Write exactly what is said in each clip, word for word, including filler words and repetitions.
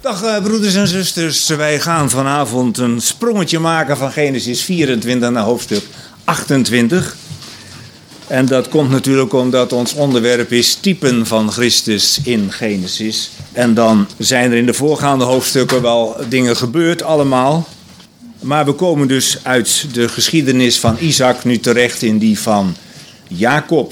Dag uh, broeders en zusters, wij gaan vanavond een sprongetje maken van Genesis vierentwintig naar hoofdstuk achtentwintig. En dat komt natuurlijk omdat ons onderwerp is typen van Christus in Genesis. En dan zijn er in de voorgaande hoofdstukken wel dingen gebeurd allemaal. Maar we komen dus uit de geschiedenis van Isaac nu terecht in die van Jacob.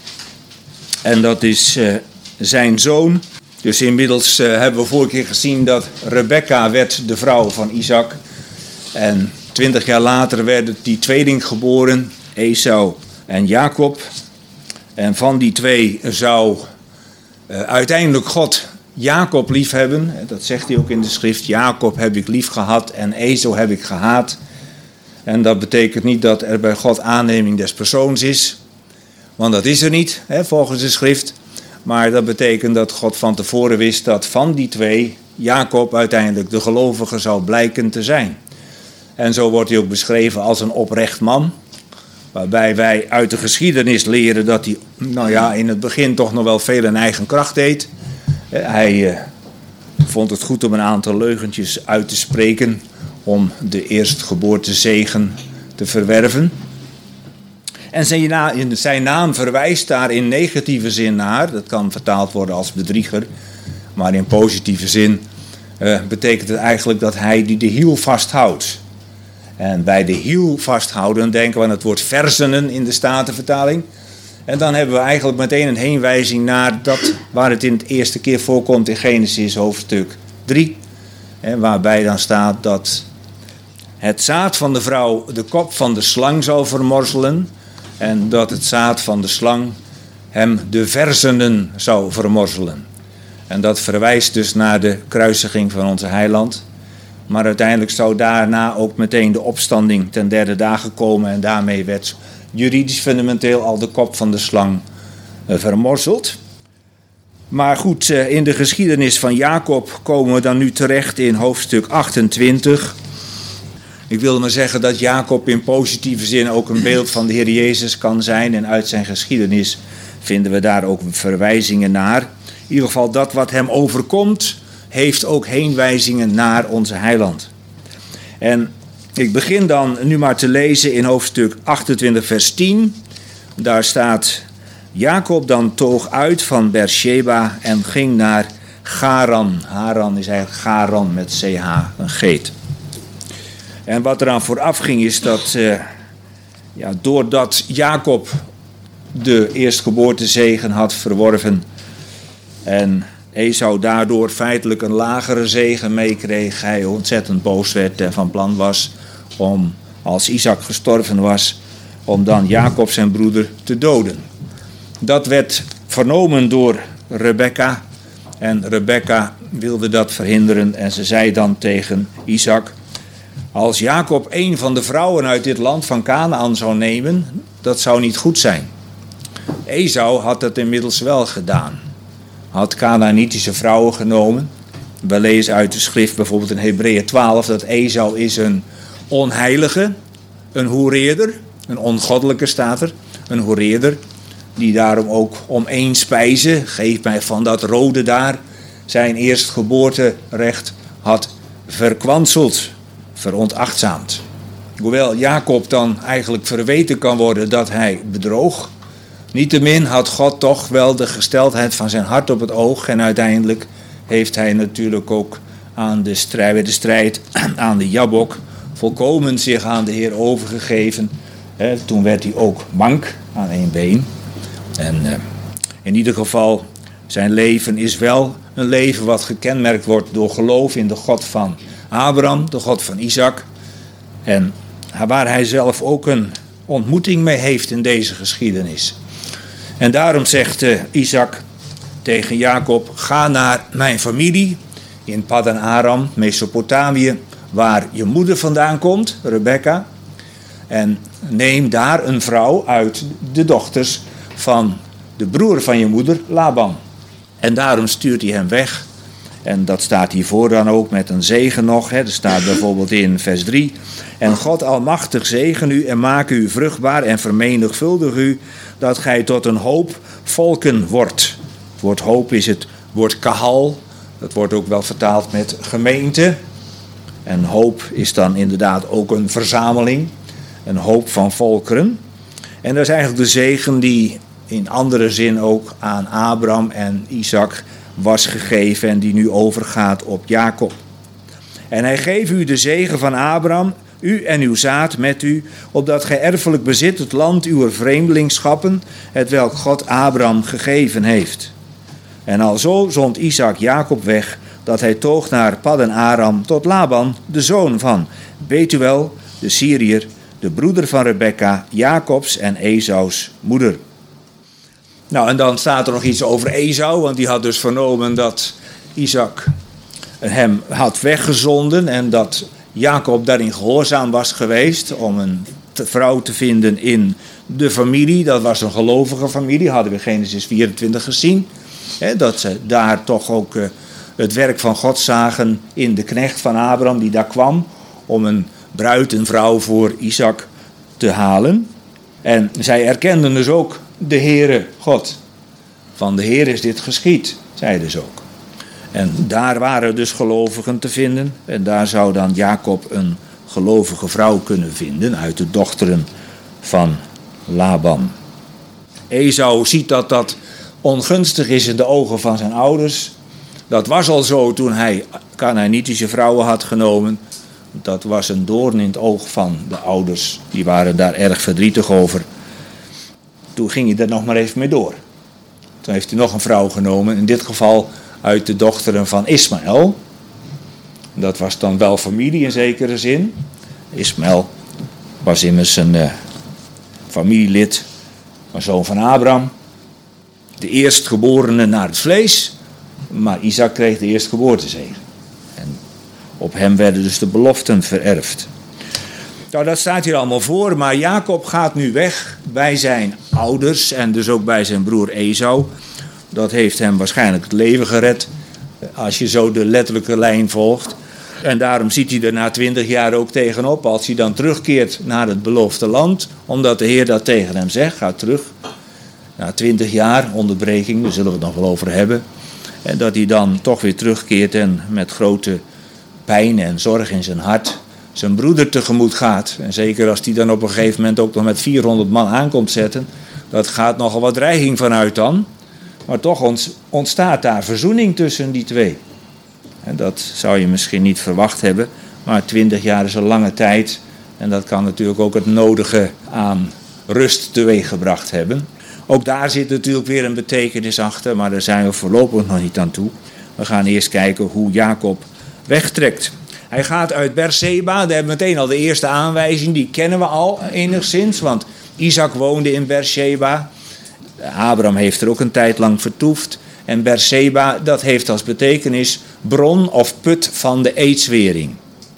En dat is uh, zijn zoon. Dus inmiddels uh, hebben we vorige keer gezien dat Rebekka werd de vrouw van Isaac. En twintig jaar later werden die tweeling geboren, Esau en Jacob. En van die twee zou uh, uiteindelijk God Jacob lief hebben. Dat zegt hij ook in de schrift. Jacob heb ik lief gehad en Esau heb ik gehaat. En dat betekent niet dat er bij God aanneming des persoons is. Want dat is er niet, hè, volgens de schrift. Maar dat betekent dat God van tevoren wist dat van die twee Jacob uiteindelijk de gelovige zou blijken te zijn. En zo wordt hij ook beschreven als een oprecht man. Waarbij wij uit de geschiedenis leren dat hij nou ja, in het begin toch nog wel veel in eigen kracht deed. Hij uh, vond het goed om een aantal leugentjes uit te spreken om de eerstgeboortezegen te verwerven. En zijn, na- zijn naam verwijst daar in negatieve zin naar. Dat kan vertaald worden als bedrieger. Maar in positieve zin uh, betekent het eigenlijk dat hij die de hiel vasthoudt. En bij de hiel vasthouden denken we aan het woord verzenen in de Statenvertaling. En dan hebben we eigenlijk meteen een heenwijzing naar dat waar het in het eerste keer voorkomt in Genesis hoofdstuk drie. Hè, waarbij dan staat dat het zaad van de vrouw de kop van de slang zou vermorzelen. En dat het zaad van de slang hem de verzenen zou vermorzelen. En dat verwijst dus naar de kruisiging van onze heiland. Maar uiteindelijk zou daarna ook meteen de opstanding ten derde dagen komen. En daarmee werd juridisch fundamenteel al de kop van de slang vermorzeld. Maar goed, in de geschiedenis van Jacob komen we dan nu terecht in hoofdstuk achtentwintig. Ik wil maar zeggen dat Jacob in positieve zin ook een beeld van de Heer Jezus kan zijn. En uit zijn geschiedenis vinden we daar ook verwijzingen naar. In ieder geval dat wat hem overkomt, heeft ook heenwijzingen naar onze heiland. En ik begin dan nu maar te lezen in hoofdstuk achtentwintig vers tien. Daar staat: Jacob dan toog uit van Beersheba en ging naar Charan. Haran is eigenlijk Charan met C H, een geet. En wat eraan vooraf ging is dat, uh, ja, doordat Jacob de eerstgeboortezegen had verworven en Esau daardoor feitelijk een lagere zegen meekreeg, hij ontzettend boos werd en van plan was om, als Isaac gestorven was, om dan Jacob zijn broeder te doden. Dat werd vernomen door Rebekka en Rebekka wilde dat verhinderen en ze zei dan tegen Isaac: als Jacob een van de vrouwen uit dit land van Kanaan zou nemen, dat zou niet goed zijn. Esau had dat inmiddels wel gedaan. Had Kanaanitische vrouwen genomen. We lezen uit de schrift bijvoorbeeld in Hebreeën twaalf dat Esau is een onheilige, een hoereerder, een ongoddelijke staat er, een hoereerder, die daarom ook om één spijze, geef mij van dat rode daar, zijn eerstgeboorterecht had verkwanseld, veronachtzaamd. Hoewel Jacob dan eigenlijk verweten kan worden dat hij bedroog, niettemin had God toch wel de gesteldheid van zijn hart op het oog. En uiteindelijk heeft hij natuurlijk ook aan de strijd, bij de strijd aan de Jabok volkomen zich aan de Heer overgegeven. He, toen werd hij ook mank aan één been. En uh, in ieder geval, zijn leven is wel een leven wat gekenmerkt wordt door geloof in de God van Abraham, de God van Isaac. En waar hij zelf ook een ontmoeting mee heeft in deze geschiedenis. En daarom zegt uh, Isaac tegen Jacob: ga naar mijn familie in Paddan Aram, Mesopotamië, waar je moeder vandaan komt, Rebekka. En neem daar een vrouw uit de dochters van de broer van je moeder, Laban. En daarom stuurt hij hem weg. En dat staat hiervoor dan ook met een zegen nog. Hè. Er staat bijvoorbeeld in vers drie. En God almachtig zegen u en maak u vruchtbaar en vermenigvuldig u, dat gij tot een hoop volken wordt. Het woord hoop is het woord kahal, Dat wordt ook wel vertaald met gemeente. En hoop is dan inderdaad ook een verzameling. Een hoop van volkeren. En dat is eigenlijk de zegen die in andere zin ook aan Abraham en Isaac was gegeven en die nu overgaat op Jacob. En hij geeft u de zegen van Abraham, u en uw zaad met u, opdat gij erfelijk bezit het land uw vreemdelingschappen, hetwelk God Abraham gegeven heeft. En alzo zond Isaac Jacob weg, dat hij toog naar Paddan Aram tot Laban, de zoon van Betuel, de Syriër, de broeder van Rebekka, Jacobs en Esaus moeder. Nou, en dan staat er nog iets over Esau, want die had dus vernomen dat Isaac hem had weggezonden en dat Jacob daarin gehoorzaam was geweest om een vrouw te vinden in de familie. Dat was een gelovige familie, hadden we Genesis vierentwintig gezien. Hè, dat ze daar toch ook uh, het werk van God zagen in de knecht van Abraham die daar kwam om een bruid, een vrouw voor Isaac te halen. En zij erkenden dus ook de Heere God. Van de Heer is dit geschied, zeiden ze ook. En daar waren dus gelovigen te vinden. En daar zou dan Jacob een gelovige vrouw kunnen vinden uit de dochteren van Laban. Esau ziet dat dat ongunstig is in de ogen van zijn ouders. Dat was al zo toen hij Kanaanitische vrouwen had genomen. Dat was een doorn in het oog van de ouders. Die waren daar erg verdrietig over. Toen ging hij er nog maar even mee door. Toen heeft hij nog een vrouw genomen. In dit geval uit de dochteren van Ismaël. Dat was dan wel familie in zekere zin. Ismaël was immers een uh, familielid. Een zoon van Abraham. De eerstgeborene naar het vlees. Maar Isaac kreeg de eerstgeboortezegen. En op hem werden dus de beloften vererfd. Nou, dat staat hier allemaal voor, maar Jacob gaat nu weg bij zijn ouders en dus ook bij zijn broer Esau. Dat heeft hem waarschijnlijk het leven gered, als je zo de letterlijke lijn volgt. En daarom ziet hij er na twintig jaar ook tegenop, als hij dan terugkeert naar het beloofde land, omdat de Heer dat tegen hem zegt, ga terug. Na twintig jaar onderbreking, daar zullen we het nog wel over hebben. En dat hij dan toch weer terugkeert en met grote pijn en zorg in zijn hart zijn broeder tegemoet gaat. En zeker als die dan op een gegeven moment ook nog met vierhonderd man aankomt zetten. Dat gaat nogal wat dreiging vanuit dan. Maar toch ontstaat daar verzoening tussen die twee. En dat zou je misschien niet verwacht hebben. Maar twintig jaar is een lange tijd. En dat kan natuurlijk ook het nodige aan rust teweeggebracht hebben. Ook daar zit natuurlijk weer een betekenis achter. Maar daar zijn we voorlopig nog niet aan toe. We gaan eerst kijken hoe Jacob wegtrekt. Hij gaat uit Beerseba, daar hebben we meteen al de eerste aanwijzing, die kennen we al enigszins, want Isaac woonde in Beerseba. Abraham heeft er ook een tijd lang vertoefd. En Beerseba, dat heeft als betekenis bron of put van de eedswering.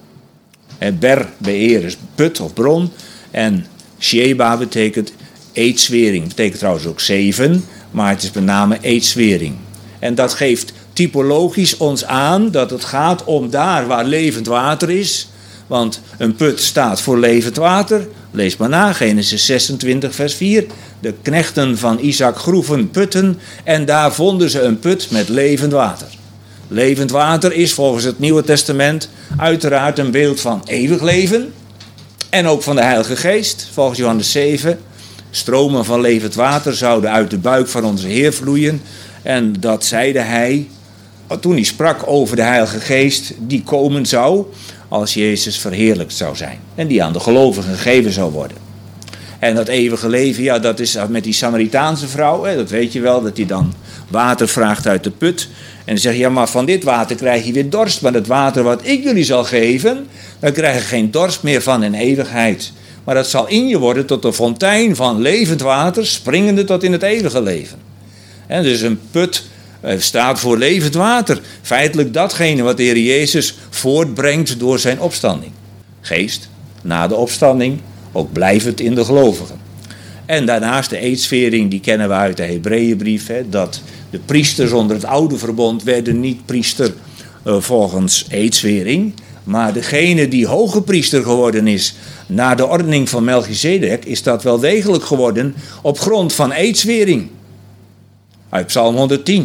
Ber, beheer is put of bron. En Sheba betekent eedswering. Betekent trouwens ook zeven, maar het is met name eedswering. En dat geeft typologisch ons aan dat het gaat om daar waar levend water is. Want een put staat voor levend water. Lees maar na, Genesis zesentwintig vers vier. De knechten van Isaac groeven putten en daar vonden ze een put met levend water. Levend water is volgens het Nieuwe Testament uiteraard een beeld van eeuwig leven. En ook van de Heilige Geest, volgens Johannes zeven. Stromen van levend water zouden uit de buik van onze Heer vloeien. En dat zeide hij toen hij sprak over de Heilige Geest die komen zou als Jezus verheerlijkt zou zijn. En die aan de gelovigen gegeven zou worden. En dat eeuwige leven, ja, dat is met die Samaritaanse vrouw, hè, dat weet je wel, dat hij dan water vraagt uit de put. En zegt, ja, maar van dit water krijg je weer dorst. Maar het water wat ik jullie zal geven, daar krijg je geen dorst meer van in eeuwigheid. Maar dat zal in je worden tot een fontein van levend water, springende tot in het eeuwige leven. En dus een put staat voor levend water. Feitelijk datgene wat de Heer Jezus voortbrengt door zijn opstanding. Geest, na de opstanding, ook blijvend in de gelovigen. En daarnaast de eedswering, die kennen we uit de Hebreeënbrief, hè, dat de priesters onder het oude verbond werden niet priester uh, volgens eedswering, maar degene die hoge priester geworden is na de ordening van Melchizedek, is dat wel degelijk geworden op grond van eedswering. Uit Psalm honderdtien.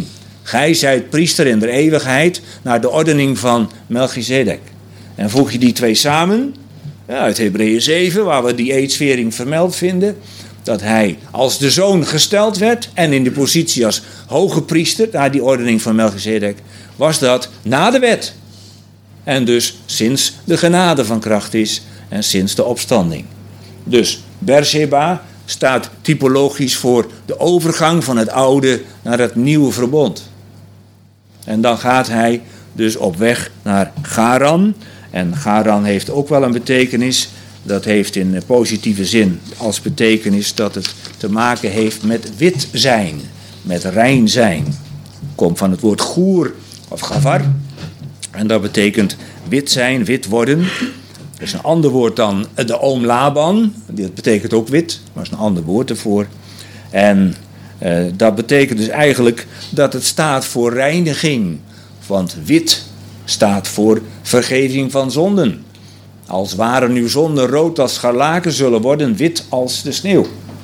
gij zijt priester in de eeuwigheid naar de ordening van Melchizedek. En voeg je die twee samen, ja, uit Hebreeën zeven, waar we die eedsvering vermeld vinden, dat hij als de zoon gesteld werd en in de positie als hoge priester naar die ordening van Melchizedek, was dat na de wet. En dus sinds de genade van kracht is en sinds de opstanding. Dus Beersheba staat typologisch voor de overgang van het oude naar het nieuwe verbond. En dan gaat hij dus op weg naar Charan. En Charan heeft ook wel een betekenis. Dat heeft in positieve zin als betekenis dat het te maken heeft met wit zijn, met rein zijn. Komt van het woord goer of gavar. En dat betekent wit zijn, wit worden. Dat is een ander woord dan de oom Laban. Dat betekent ook wit, maar is een ander woord ervoor. En uh, dat betekent dus eigenlijk dat het staat voor reiniging. Want wit staat voor vergeving van zonden. Als waren uw zonden rood als scharlaken, zullen worden wit als de sneeuw.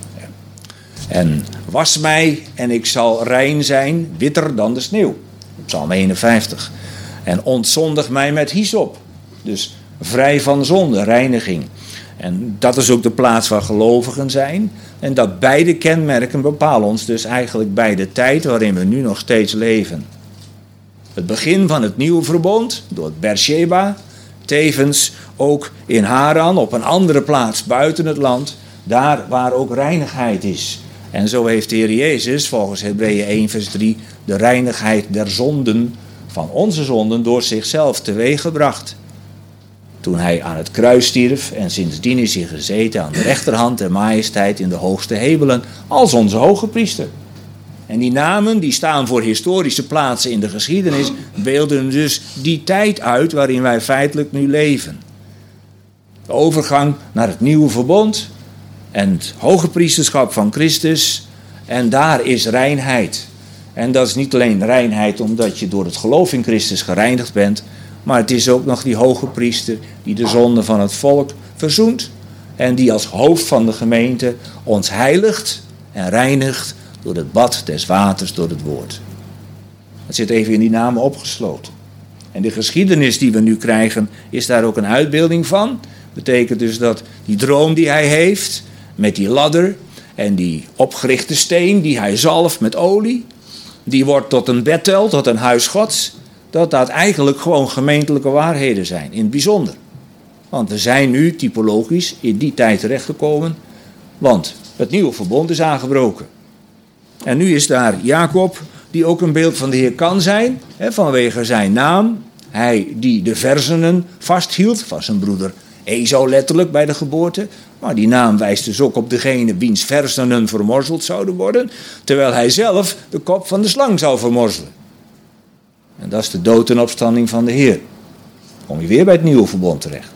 En was mij en ik zal rein zijn, witter dan de sneeuw. Psalm eenenvijftig. En ontzondig mij met hyssop. Dus vrij van zonde, reiniging. En dat is ook de plaats waar gelovigen zijn. En dat beide kenmerken bepalen ons dus eigenlijk bij de tijd waarin we nu nog steeds leven. Het begin van het nieuwe verbond door Beersheba, tevens ook in Haran, op een andere plaats buiten het land, daar waar ook reinigheid is. En zo heeft de Heer Jezus volgens Hebreeën één vers drie de reinigheid der zonden, van onze zonden, door zichzelf teweeggebracht. Toen hij aan het kruis stierf en sindsdien is hij gezeten aan de rechterhand der majesteit in de hoogste hemelen als onze hoge priester. En die namen die staan voor historische plaatsen in de geschiedenis, beelden dus die tijd uit waarin wij feitelijk nu leven. De overgang naar het nieuwe verbond en het hoge priesterschap van Christus, en daar is reinheid. En dat is niet alleen reinheid omdat je door het geloof in Christus gereinigd bent, maar het is ook nog die hoge priester die de zonde van het volk verzoent en die als hoofd van de gemeente ons heiligt en reinigt door het bad des waters, door het woord. Dat zit even in die namen opgesloten. En de geschiedenis die we nu krijgen is daar ook een uitbeelding van. Betekent dus dat die droom die hij heeft met die ladder en die opgerichte steen die hij zalft met olie, die wordt tot een Bethel, tot een huis Gods, dat dat eigenlijk gewoon gemeentelijke waarheden zijn, in het bijzonder. Want we zijn nu typologisch in die tijd terechtgekomen, want het nieuwe verbond is aangebroken. En nu is daar Jacob, die ook een beeld van de Heer kan zijn, hè, vanwege zijn naam. Hij die de versenen vasthield van zijn broeder Esau letterlijk bij de geboorte. Maar die naam wijst dus ook op degene wiens versenen vermorzeld zouden worden, terwijl hij zelf de kop van de slang zou vermorzelen. En dat is de dood en opstanding van de Heer. Kom je weer bij het nieuwe verbond terecht.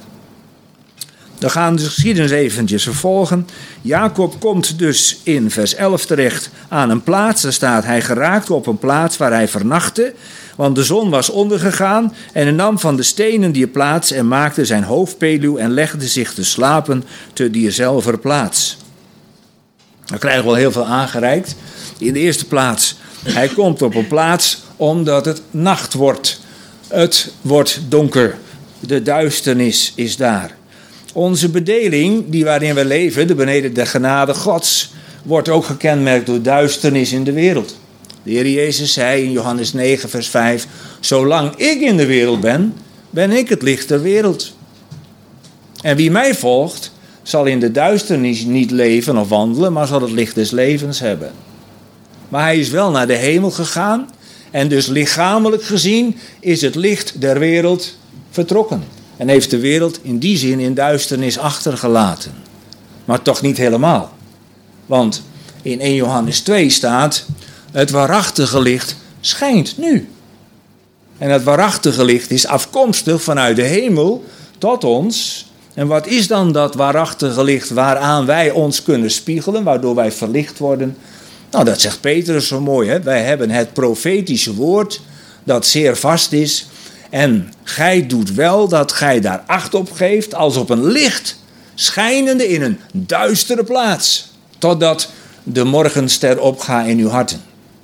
Dan gaan we de geschiedenis eventjes vervolgen. Jacob komt dus in vers elf terecht aan een plaats. Daar staat hij geraakte op een plaats waar hij vernachtte. Want de zon was ondergegaan en hij nam van de stenen die plaats en maakte zijn hoofdpeluw en legde zich te slapen te diezelfde plaats. Dan krijgen we wel heel veel aangereikt. In de eerste plaats, hij komt op een plaats omdat het nacht wordt. Het wordt donker. De duisternis is daar. Onze bedeling, die waarin we leven, de beneden de genade Gods, wordt ook gekenmerkt door duisternis in de wereld. De Heer Jezus zei in Johannes negen vers vijf, zolang ik in de wereld ben, ben ik het licht der wereld. En wie mij volgt, zal in de duisternis niet leven of wandelen, maar zal het licht des levens hebben. Maar hij is wel naar de hemel gegaan en dus lichamelijk gezien is het licht der wereld vertrokken. En heeft de wereld in die zin in duisternis achtergelaten. Maar toch niet helemaal. Want in eerste Johannes twee staat, het waarachtige licht schijnt nu. En het waarachtige licht is afkomstig vanuit de hemel tot ons. En wat is dan dat waarachtige licht waaraan wij ons kunnen spiegelen, waardoor wij verlicht worden? Nou, dat zegt Petrus zo mooi, hè? Wij hebben het profetische woord dat zeer vast is. En gij doet wel dat gij daar acht op geeft als op een licht schijnende in een duistere plaats. Totdat de morgenster opgaat in uw harten.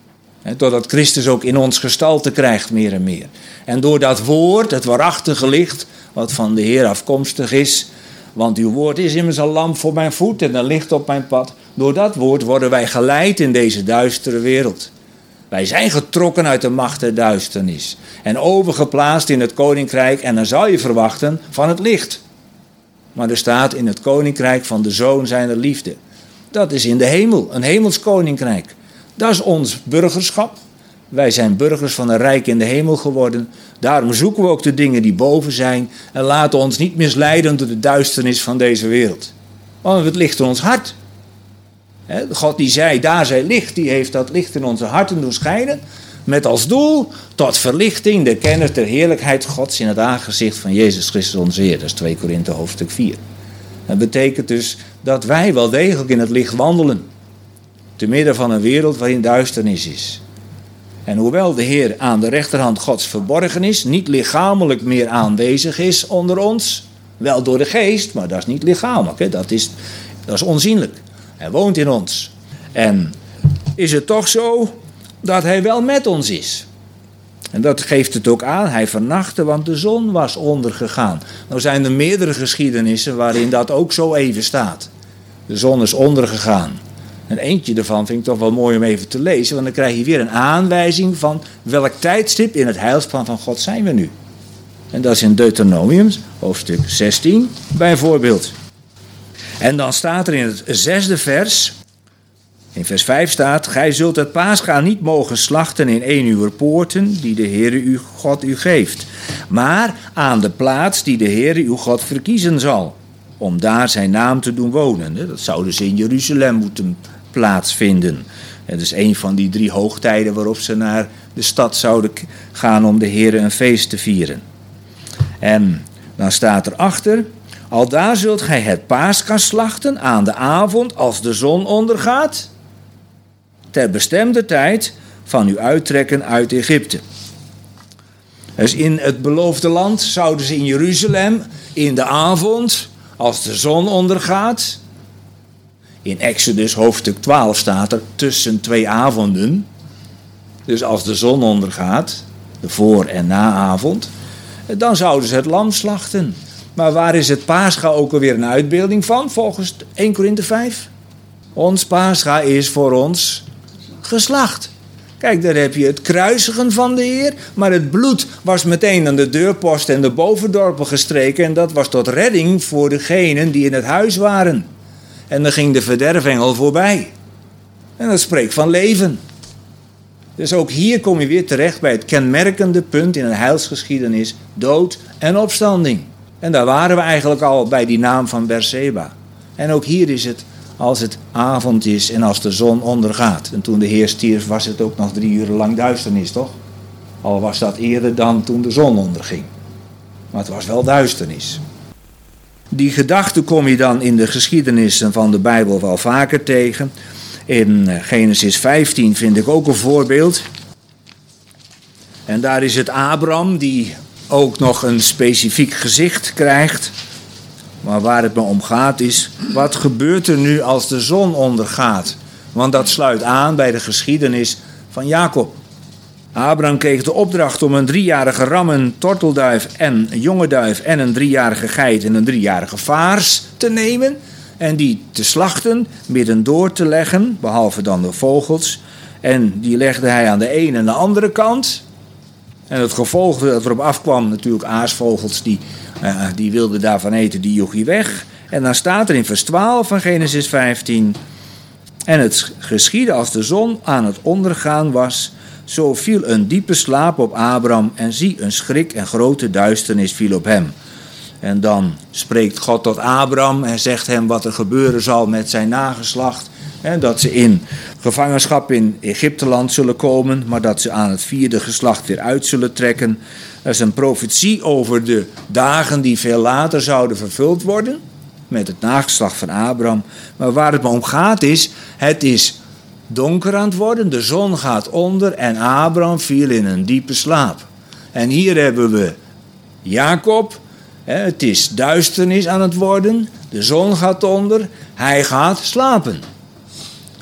He, totdat Christus ook in ons gestalte krijgt meer en meer. En door dat woord, het waarachtige licht, wat van de Heer afkomstig is. Want uw woord is immers een lamp voor mijn voet en een licht op mijn pad. Door dat woord worden wij geleid in deze duistere wereld. Wij zijn getrokken uit de macht der duisternis. En overgeplaatst in het koninkrijk. En dan zou je verwachten van het licht. Maar er staat in het koninkrijk van de Zoon zijner liefde. Dat is in de hemel, een hemels koninkrijk. Dat is ons burgerschap. Wij zijn burgers van een rijk in de hemel geworden. Daarom zoeken we ook de dingen die boven zijn. En laten ons niet misleiden door de duisternis van deze wereld. Want het ligt in ons hart. God die zei, daar zij licht, die heeft dat licht in onze harten doen schijnen. Met als doel tot verlichting de kennis der heerlijkheid Gods in het aangezicht van Jezus Christus onze Heer. Dat is twee Korinthe hoofdstuk vier. Dat betekent dus dat wij wel degelijk in het licht wandelen. Te midden van een wereld waarin duisternis is. En hoewel de Heer aan de rechterhand Gods verborgen is, niet lichamelijk meer aanwezig is onder ons. Wel door de geest, maar dat is niet lichamelijk. Hè? Dat is, dat is onzienlijk. Hij woont in ons. En is het toch zo dat hij wel met ons is. En dat geeft het ook aan. Hij vernachtte, want de zon was ondergegaan. Nou zijn er meerdere geschiedenissen waarin dat ook zo even staat. De zon is ondergegaan. En eentje daarvan vind ik toch wel mooi om even te lezen. Want dan krijg je weer een aanwijzing van welk tijdstip in het heilsplan van God zijn we nu. En dat is in Deuteronomium, hoofdstuk zestien, bijvoorbeeld. En dan staat er in het zesde vers, in vers vijf staat: gij zult het paascha niet mogen slachten in een uw poorten die de Heere uw God u geeft, maar aan de plaats die de Heere uw God verkiezen zal, om daar zijn naam te doen wonen. Dat zou dus in Jeruzalem moeten plaatsvinden. Het is een van die drie hoogtijden waarop ze naar de stad zouden gaan om de Heere een feest te vieren. En dan staat erachter: aldaar zult gij het paascha slachten aan de avond als de zon ondergaat, ter bestemde tijd van uw uittrekken uit Egypte. Dus in het beloofde land zouden ze in Jeruzalem in de avond, als de zon ondergaat. In Exodus hoofdstuk twaalf staat er tussen twee avonden. Dus als de zon ondergaat, de voor- en naavond, dan zouden ze het lam slachten. Maar waar is het paascha ook alweer een uitbeelding van, volgens eerste Korinthe vijf? Ons paascha is voor ons geslacht. Kijk, daar heb je het kruisigen van de Heer, maar het bloed was meteen aan de deurpost en de bovendorpen gestreken en dat was tot redding voor degenen die in het huis waren. En dan ging de verderfengel voorbij. En dat spreekt van leven. Dus ook hier kom je weer terecht bij het kenmerkende punt in een heilsgeschiedenis: dood en opstanding. En daar waren we eigenlijk al bij die naam van Berseba. En ook hier is het als het avond is en als de zon ondergaat. En toen de Heer stierf was het ook nog drie uur lang duisternis, toch? Al was dat eerder dan toen de zon onderging. Maar het was wel duisternis. Die gedachte kom je dan in de geschiedenissen van de Bijbel wel vaker tegen. In Genesis vijftien vind ik ook een voorbeeld. En daar is het Abraham die ook nog een specifiek gezicht krijgt. Maar waar het me om gaat is, wat gebeurt er nu als de zon ondergaat? Want dat sluit aan bij de geschiedenis van Jacob. Abraham kreeg de opdracht om een driejarige ram, een tortelduif en een jonge duif en een driejarige geit en een driejarige vaars te nemen en die te slachten, midden door te leggen, behalve dan de vogels. En die legde hij aan de ene en de andere kant. En het gevolg dat erop afkwam, natuurlijk aasvogels, die, uh, die wilden daarvan eten, die joeg hij weg. En dan staat er in vers twaalf van Genesis vijftien: en het geschiedde als de zon aan het ondergaan was, zo viel een diepe slaap op Abraham en zie, een schrik en grote duisternis viel op hem. En dan spreekt God tot Abraham en zegt hem wat er gebeuren zal met zijn nageslacht. En dat ze in gevangenschap in Egypteland zullen komen, maar dat ze aan het vierde geslacht weer uit zullen trekken. Dat is een profetie over de dagen die veel later zouden vervuld worden met het nageslacht van Abraham. Maar waar het me om gaat is, het is donker aan het worden, de zon gaat onder en Abraham viel in een diepe slaap. En hier hebben we Jacob, het is duisternis aan het worden, de zon gaat onder, hij gaat slapen.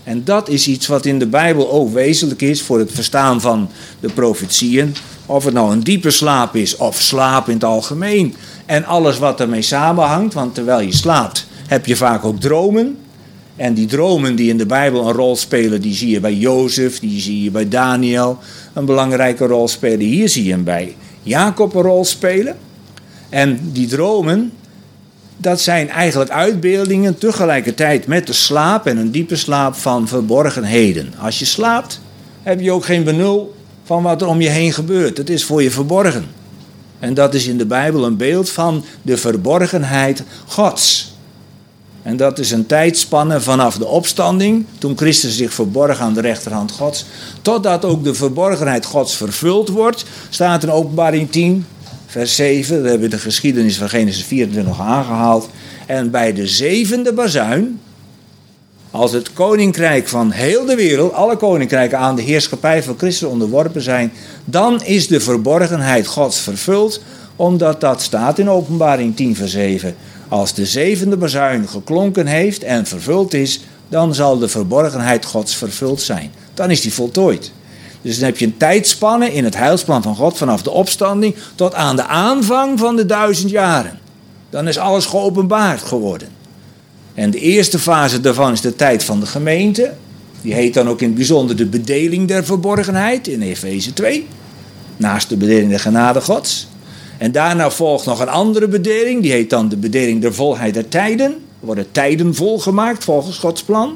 En dat is iets wat in de Bijbel ook wezenlijk is voor het verstaan van de profetieën. Of het nou een diepe slaap is of slaap in het algemeen. En alles wat ermee samenhangt, want terwijl je slaapt heb je vaak ook dromen. En die dromen die in de Bijbel een rol spelen, die zie je bij Jozef, die zie je bij Daniel een belangrijke rol spelen. Hier zie je hem bij Jacob een rol spelen. En die dromen, dat zijn eigenlijk uitbeeldingen tegelijkertijd met de slaap en een diepe slaap van verborgenheden. Als je slaapt, heb je ook geen benul van wat er om je heen gebeurt. Het is voor je verborgen. En dat is in de Bijbel een beeld van de verborgenheid Gods. En dat is een tijdspanne vanaf de opstanding, toen Christus zich verborg aan de rechterhand Gods, totdat ook de verborgenheid Gods vervuld wordt, staat in Openbaring tien, vers zeven, daar hebben we de geschiedenis van Genesis vierentwintig nog aangehaald. En bij de zevende bazuin, als het koninkrijk van heel de wereld, alle koninkrijken aan de heerschappij van Christus onderworpen zijn, dan is de verborgenheid Gods vervuld, omdat dat staat in Openbaring tien, vers zeven. Als de zevende bazuin geklonken heeft en vervuld is, dan zal de verborgenheid Gods vervuld zijn. Dan is die voltooid. Dus dan heb je een tijdspanne in het heilsplan van God vanaf de opstanding tot aan de aanvang van de duizend jaren. Dan is alles geopenbaard geworden. En de eerste fase daarvan is de tijd van de gemeente. Die heet dan ook in het bijzonder de bedeling der verborgenheid in Efeze twee. Naast de bedeling der genade Gods. En daarna volgt nog een andere bedeling. Die heet dan de bedeling der volheid der tijden. Er worden tijden volgemaakt volgens Gods plan.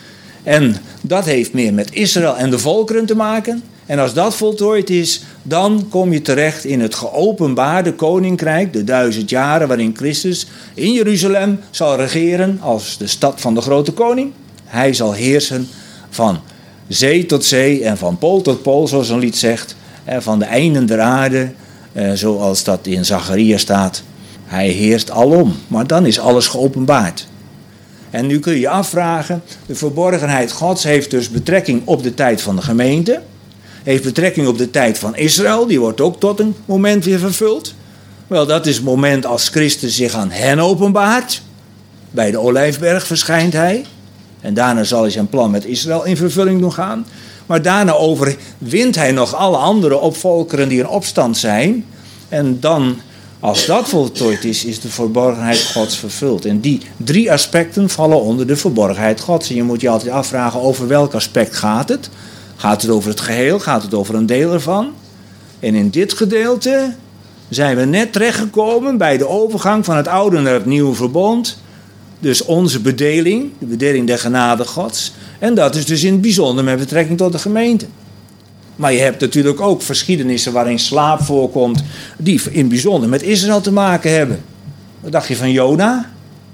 En dat heeft meer met Israël en de volkeren te maken. En als dat voltooid is, dan kom je terecht in het geopenbaarde koninkrijk, de duizend jaren waarin Christus in Jeruzalem zal regeren als de stad van de grote koning. Hij zal heersen van zee tot zee en van pool tot pool, zoals een lied zegt. En van de einden der aarde, zoals dat in Zacharia staat. Hij heerst alom, maar dan is alles geopenbaard. En nu kun je je afvragen, de verborgenheid Gods heeft dus betrekking op de tijd van de gemeente. Heeft betrekking op de tijd van Israël, die wordt ook tot een moment weer vervuld. Wel, dat is het moment als Christus zich aan hen openbaart. Bij de Olijfberg verschijnt hij. En daarna zal hij zijn plan met Israël in vervulling doen gaan. Maar daarna overwint hij nog alle andere opvolkeren die in opstand zijn. En dan, als dat voltooid is, is de verborgenheid Gods vervuld. En die drie aspecten vallen onder de verborgenheid Gods. En je moet je altijd afvragen, over welk aspect gaat het? Gaat het over het geheel? Gaat het over een deel ervan? En in dit gedeelte zijn we net terechtgekomen bij de overgang van het oude naar het nieuwe verbond. Dus onze bedeling, de bedeling der genade Gods. En dat is dus in het bijzonder met betrekking tot de gemeente. Maar je hebt natuurlijk ook geschiedenissen waarin slaap voorkomt, die in het bijzonder met Israël te maken hebben. Wat dacht je van Jona?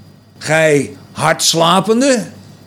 Gij hardslapende.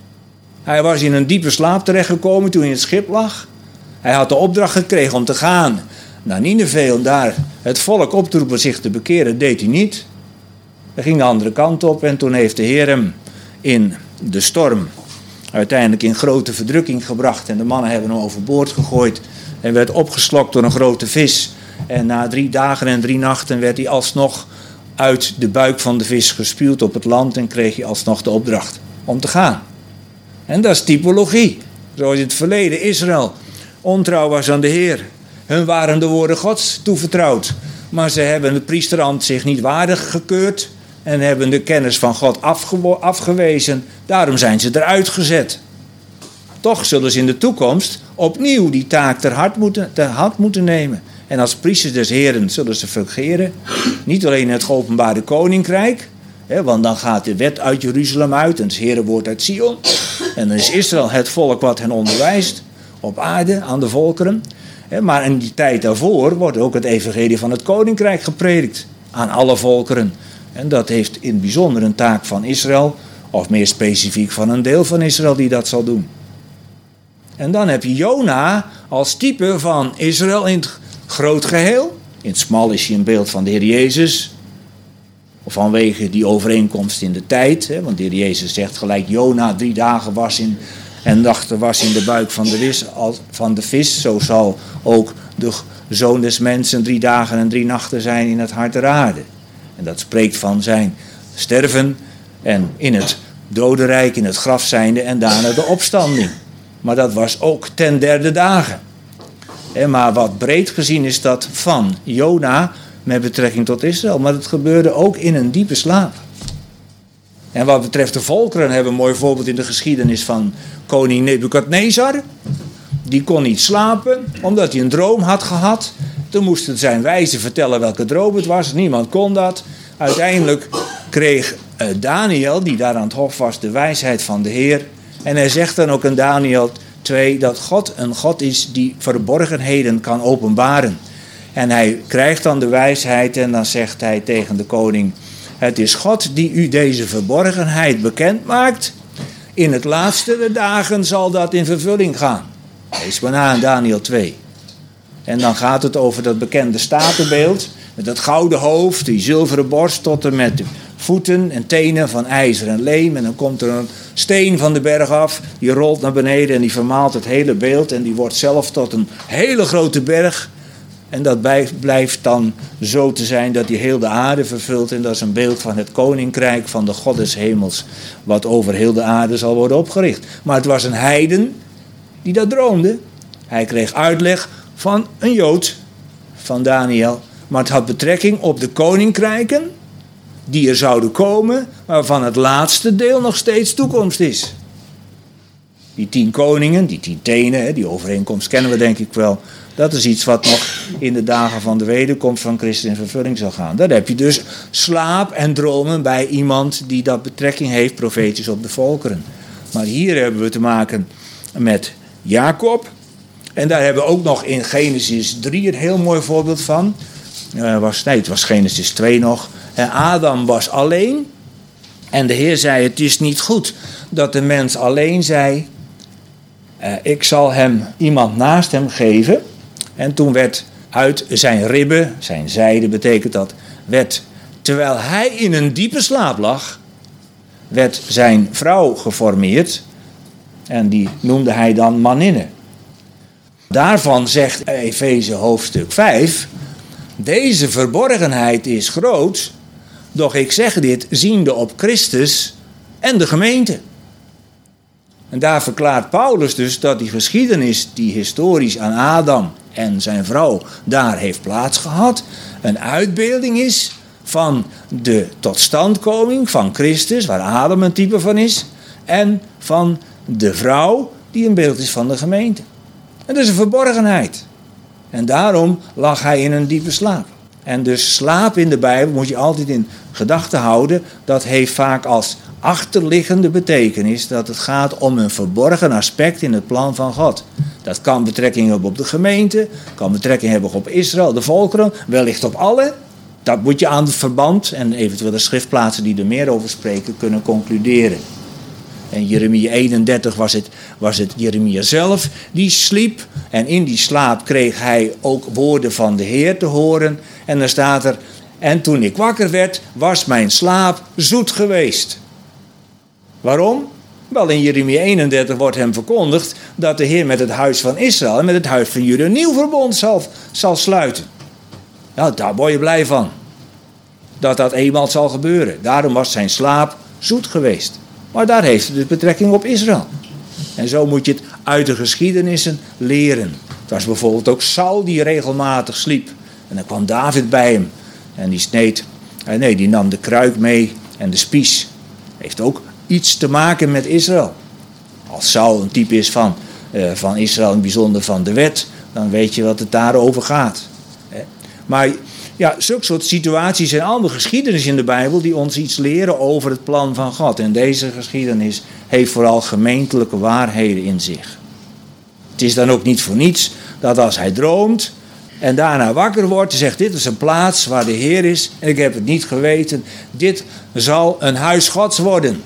Hij was in een diepe slaap terechtgekomen toen hij in het schip lag. Hij had de opdracht gekregen om te gaan naar Nineve om daar het volk op te roepen zich te bekeren. Dat deed hij niet. Hij ging de andere kant op en toen heeft de Heer hem in de storm uiteindelijk in grote verdrukking gebracht. En de mannen hebben hem overboord gegooid en werd opgeslokt door een grote vis. En na drie dagen en drie nachten werd hij alsnog uit de buik van de vis gespuwd op het land en kreeg hij alsnog de opdracht om te gaan. En dat is typologie. Zoals in het verleden Israël ontrouw was aan de Heer. Hun waren de woorden Gods toevertrouwd. Maar ze hebben het priesterambt zich niet waardig gekeurd. En hebben de kennis van God afge- afgewezen. Daarom zijn ze eruit gezet. Toch zullen ze in de toekomst opnieuw die taak ter hand moeten, ter hand moeten nemen. En als priesters des Heren zullen ze fungeren. Niet alleen in het geopenbaarde koninkrijk. Hè, want dan gaat de wet uit Jeruzalem uit. En het Herenwoord uit Sion. En dan is Israël het volk wat hen onderwijst. Op aarde aan de volkeren. Hè, maar in die tijd daarvoor wordt ook het evangelie van het koninkrijk gepredikt. Aan alle volkeren. En dat heeft in het bijzonder een taak van Israël. Of meer specifiek van een deel van Israël die dat zal doen. En dan heb je Jona als type van Israël in het groot geheel. In het smal is hij een beeld van de Heer Jezus. Of vanwege die overeenkomst in de tijd. Hè, want de Heer Jezus zegt gelijk Jona drie dagen was in en nachten was in de buik van de, vis, van de vis. Zo zal ook de Zoon des Mensen drie dagen en drie nachten zijn in het hart der aarde. En dat spreekt van zijn sterven en in het dodenrijk in het graf zijnde en daarna de opstanding. Maar dat was ook ten derde dagen. Maar wat breed gezien is dat van Jona met betrekking tot Israël. Maar het gebeurde ook in een diepe slaap. En wat betreft de volkeren hebben we een mooi voorbeeld in de geschiedenis van koning Nebukadnezar. Die kon niet slapen omdat hij een droom had gehad. Toen moesten zijn wijzen vertellen welke droom het was. Niemand kon dat. Uiteindelijk kreeg Daniel, die daar aan het hof was, de wijsheid van de Heer. En hij zegt dan ook in Daniel twee dat God een God is die verborgenheden kan openbaren. En hij krijgt dan de wijsheid en dan zegt hij tegen de koning: het is God die u deze verborgenheid bekend maakt. In het laatste der dagen zal dat in vervulling gaan. Lees maar na in Daniel twee. En dan gaat het over dat bekende statenbeeld. Met dat gouden hoofd, die zilveren borst tot en met de voeten en tenen van ijzer en leem. En dan komt er een steen van de berg af. Die rolt naar beneden en die vermaalt het hele beeld. En die wordt zelf tot een hele grote berg. En dat blijft dan zo te zijn dat die heel de aarde vervult. En dat is een beeld van het koninkrijk van de God des hemels. Wat over heel de aarde zal worden opgericht. Maar het was een heiden die dat droomde. Hij kreeg uitleg van een Jood, van Daniel. Maar het had betrekking op de koninkrijken die er zouden komen, waarvan het laatste deel nog steeds toekomst is. Die tien koningen, die tien tenen, die overeenkomst kennen we denk ik wel. Dat is iets wat nog in de dagen van de wederkomst van Christus in vervulling zal gaan. Daar heb je dus slaap en dromen bij iemand die dat betrekking heeft, profetisch op de volkeren. Maar hier hebben we te maken met Jacob. En daar hebben we ook nog in Genesis drie een heel mooi voorbeeld van. Uh, was, nee, het was Genesis twee nog. En Adam was alleen. En de Heer zei: het is niet goed dat de mens alleen zij. Uh, ik zal hem iemand naast hem geven. En toen werd uit zijn ribben, zijn zijde betekent dat, werd, terwijl hij in een diepe slaap lag, werd zijn vrouw geformeerd. En die noemde hij dan Maninne. Daarvan zegt Efeze hoofdstuk vijf... deze verborgenheid is groot, doch ik zeg dit ziende op Christus en de gemeente. En daar verklaart Paulus dus dat die geschiedenis die historisch aan Adam en zijn vrouw daar heeft plaatsgehad, een uitbeelding is van de totstandkoming van Christus, waar Adam een type van is, en van de vrouw die een beeld is van de gemeente. En dat is een verborgenheid. En daarom lag hij in een diepe slaap. En dus slaap in de Bijbel moet je altijd in gedachten houden. Dat heeft vaak als achterliggende betekenis dat het gaat om een verborgen aspect in het plan van God. Dat kan betrekking hebben op de gemeente, kan betrekking hebben op Israël, de volkeren, wellicht op alle. Dat moet je aan het verband en eventueel de schriftplaatsen die er meer over spreken kunnen concluderen. En Jeremia eenendertig was het, was het Jeremia zelf die sliep. En in die slaap kreeg hij ook woorden van de Heer te horen. En dan staat er: en toen ik wakker werd, was mijn slaap zoet geweest. Waarom? Wel, in Jeremia eenendertig wordt hem verkondigd dat de Heer met het huis van Israël en met het huis van Juda een nieuw verbond zal, zal sluiten. Nou, daar word je blij van. Dat dat eenmaal zal gebeuren. Daarom was zijn slaap zoet geweest. Maar daar heeft het dus betrekking op Israël. En zo moet je het uit de geschiedenissen leren. Het was bijvoorbeeld ook Saul die regelmatig sliep. En dan kwam David bij hem. En die sneed, nee, die nam de kruik mee en de spies. Heeft ook iets te maken met Israël. Als Saul een type is van, uh, van Israël, in bijzonder van de wet, dan weet je wat het daarover gaat. Maar ja, zulke soort situaties zijn allemaal geschiedenis in de Bijbel die ons iets leren over het plan van God. En deze geschiedenis heeft vooral gemeentelijke waarheden in zich. Het is dan ook niet voor niets dat als hij droomt en daarna wakker wordt, hij zegt: dit is een plaats waar de Heer is en ik heb het niet geweten. Dit zal een huis Gods worden.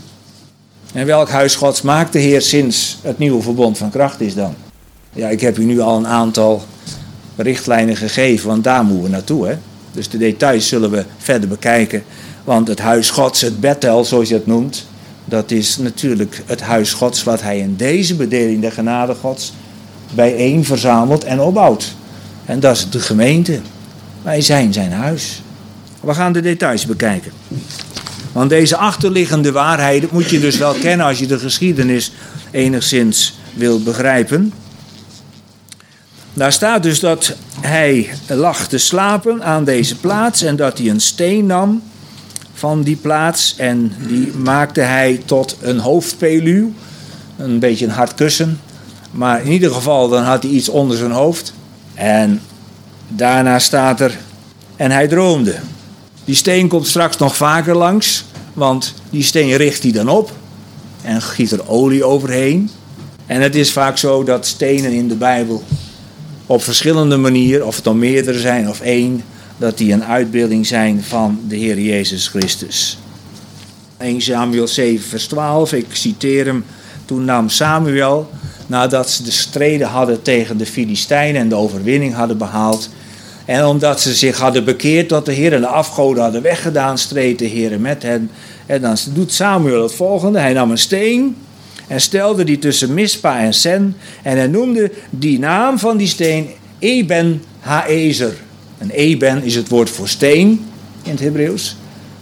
En welk huis Gods maakt de Heer sinds het nieuwe verbond van kracht is dan? Ja, ik heb u nu al een aantal richtlijnen gegeven, want daar moeten we naartoe. Hè? Dus de details zullen we verder bekijken. Want het huis Gods, het Bethel zoals je het noemt, dat is natuurlijk het huis Gods wat hij in deze bedeling der genade Gods bijeen verzamelt en opbouwt. En dat is de gemeente. Wij zijn zijn huis. We gaan de details bekijken. Want deze achterliggende waarheden moet je dus wel kennen als je de geschiedenis enigszins wilt begrijpen. Daar staat dus dat hij lag te slapen aan deze plaats en dat hij een steen nam van die plaats en die maakte hij tot een hoofdpeluw. Een beetje een hard kussen. Maar in ieder geval dan had hij iets onder zijn hoofd. En daarna staat er, en hij droomde. Die steen komt straks nog vaker langs, want die steen richt hij dan op en giet er olie overheen. En het is vaak zo dat stenen in de Bijbel op verschillende manieren, of het dan meerdere zijn of één, dat die een uitbeelding zijn van de Heer Jezus Christus. Eerste Samuel zeven vers twaalf, ik citeer hem. Toen nam Samuel, nadat ze de streden hadden tegen de Filistijnen en de overwinning hadden behaald, en omdat ze zich hadden bekeerd tot de Heer en de afgoden hadden weggedaan, streed de Heer met hen. En dan doet Samuel het volgende. Hij nam een steen en stelde die tussen Mispa en Sen. En hij noemde die naam van die steen Eben Haezer. En Eben is het woord voor steen in het Hebreeuws.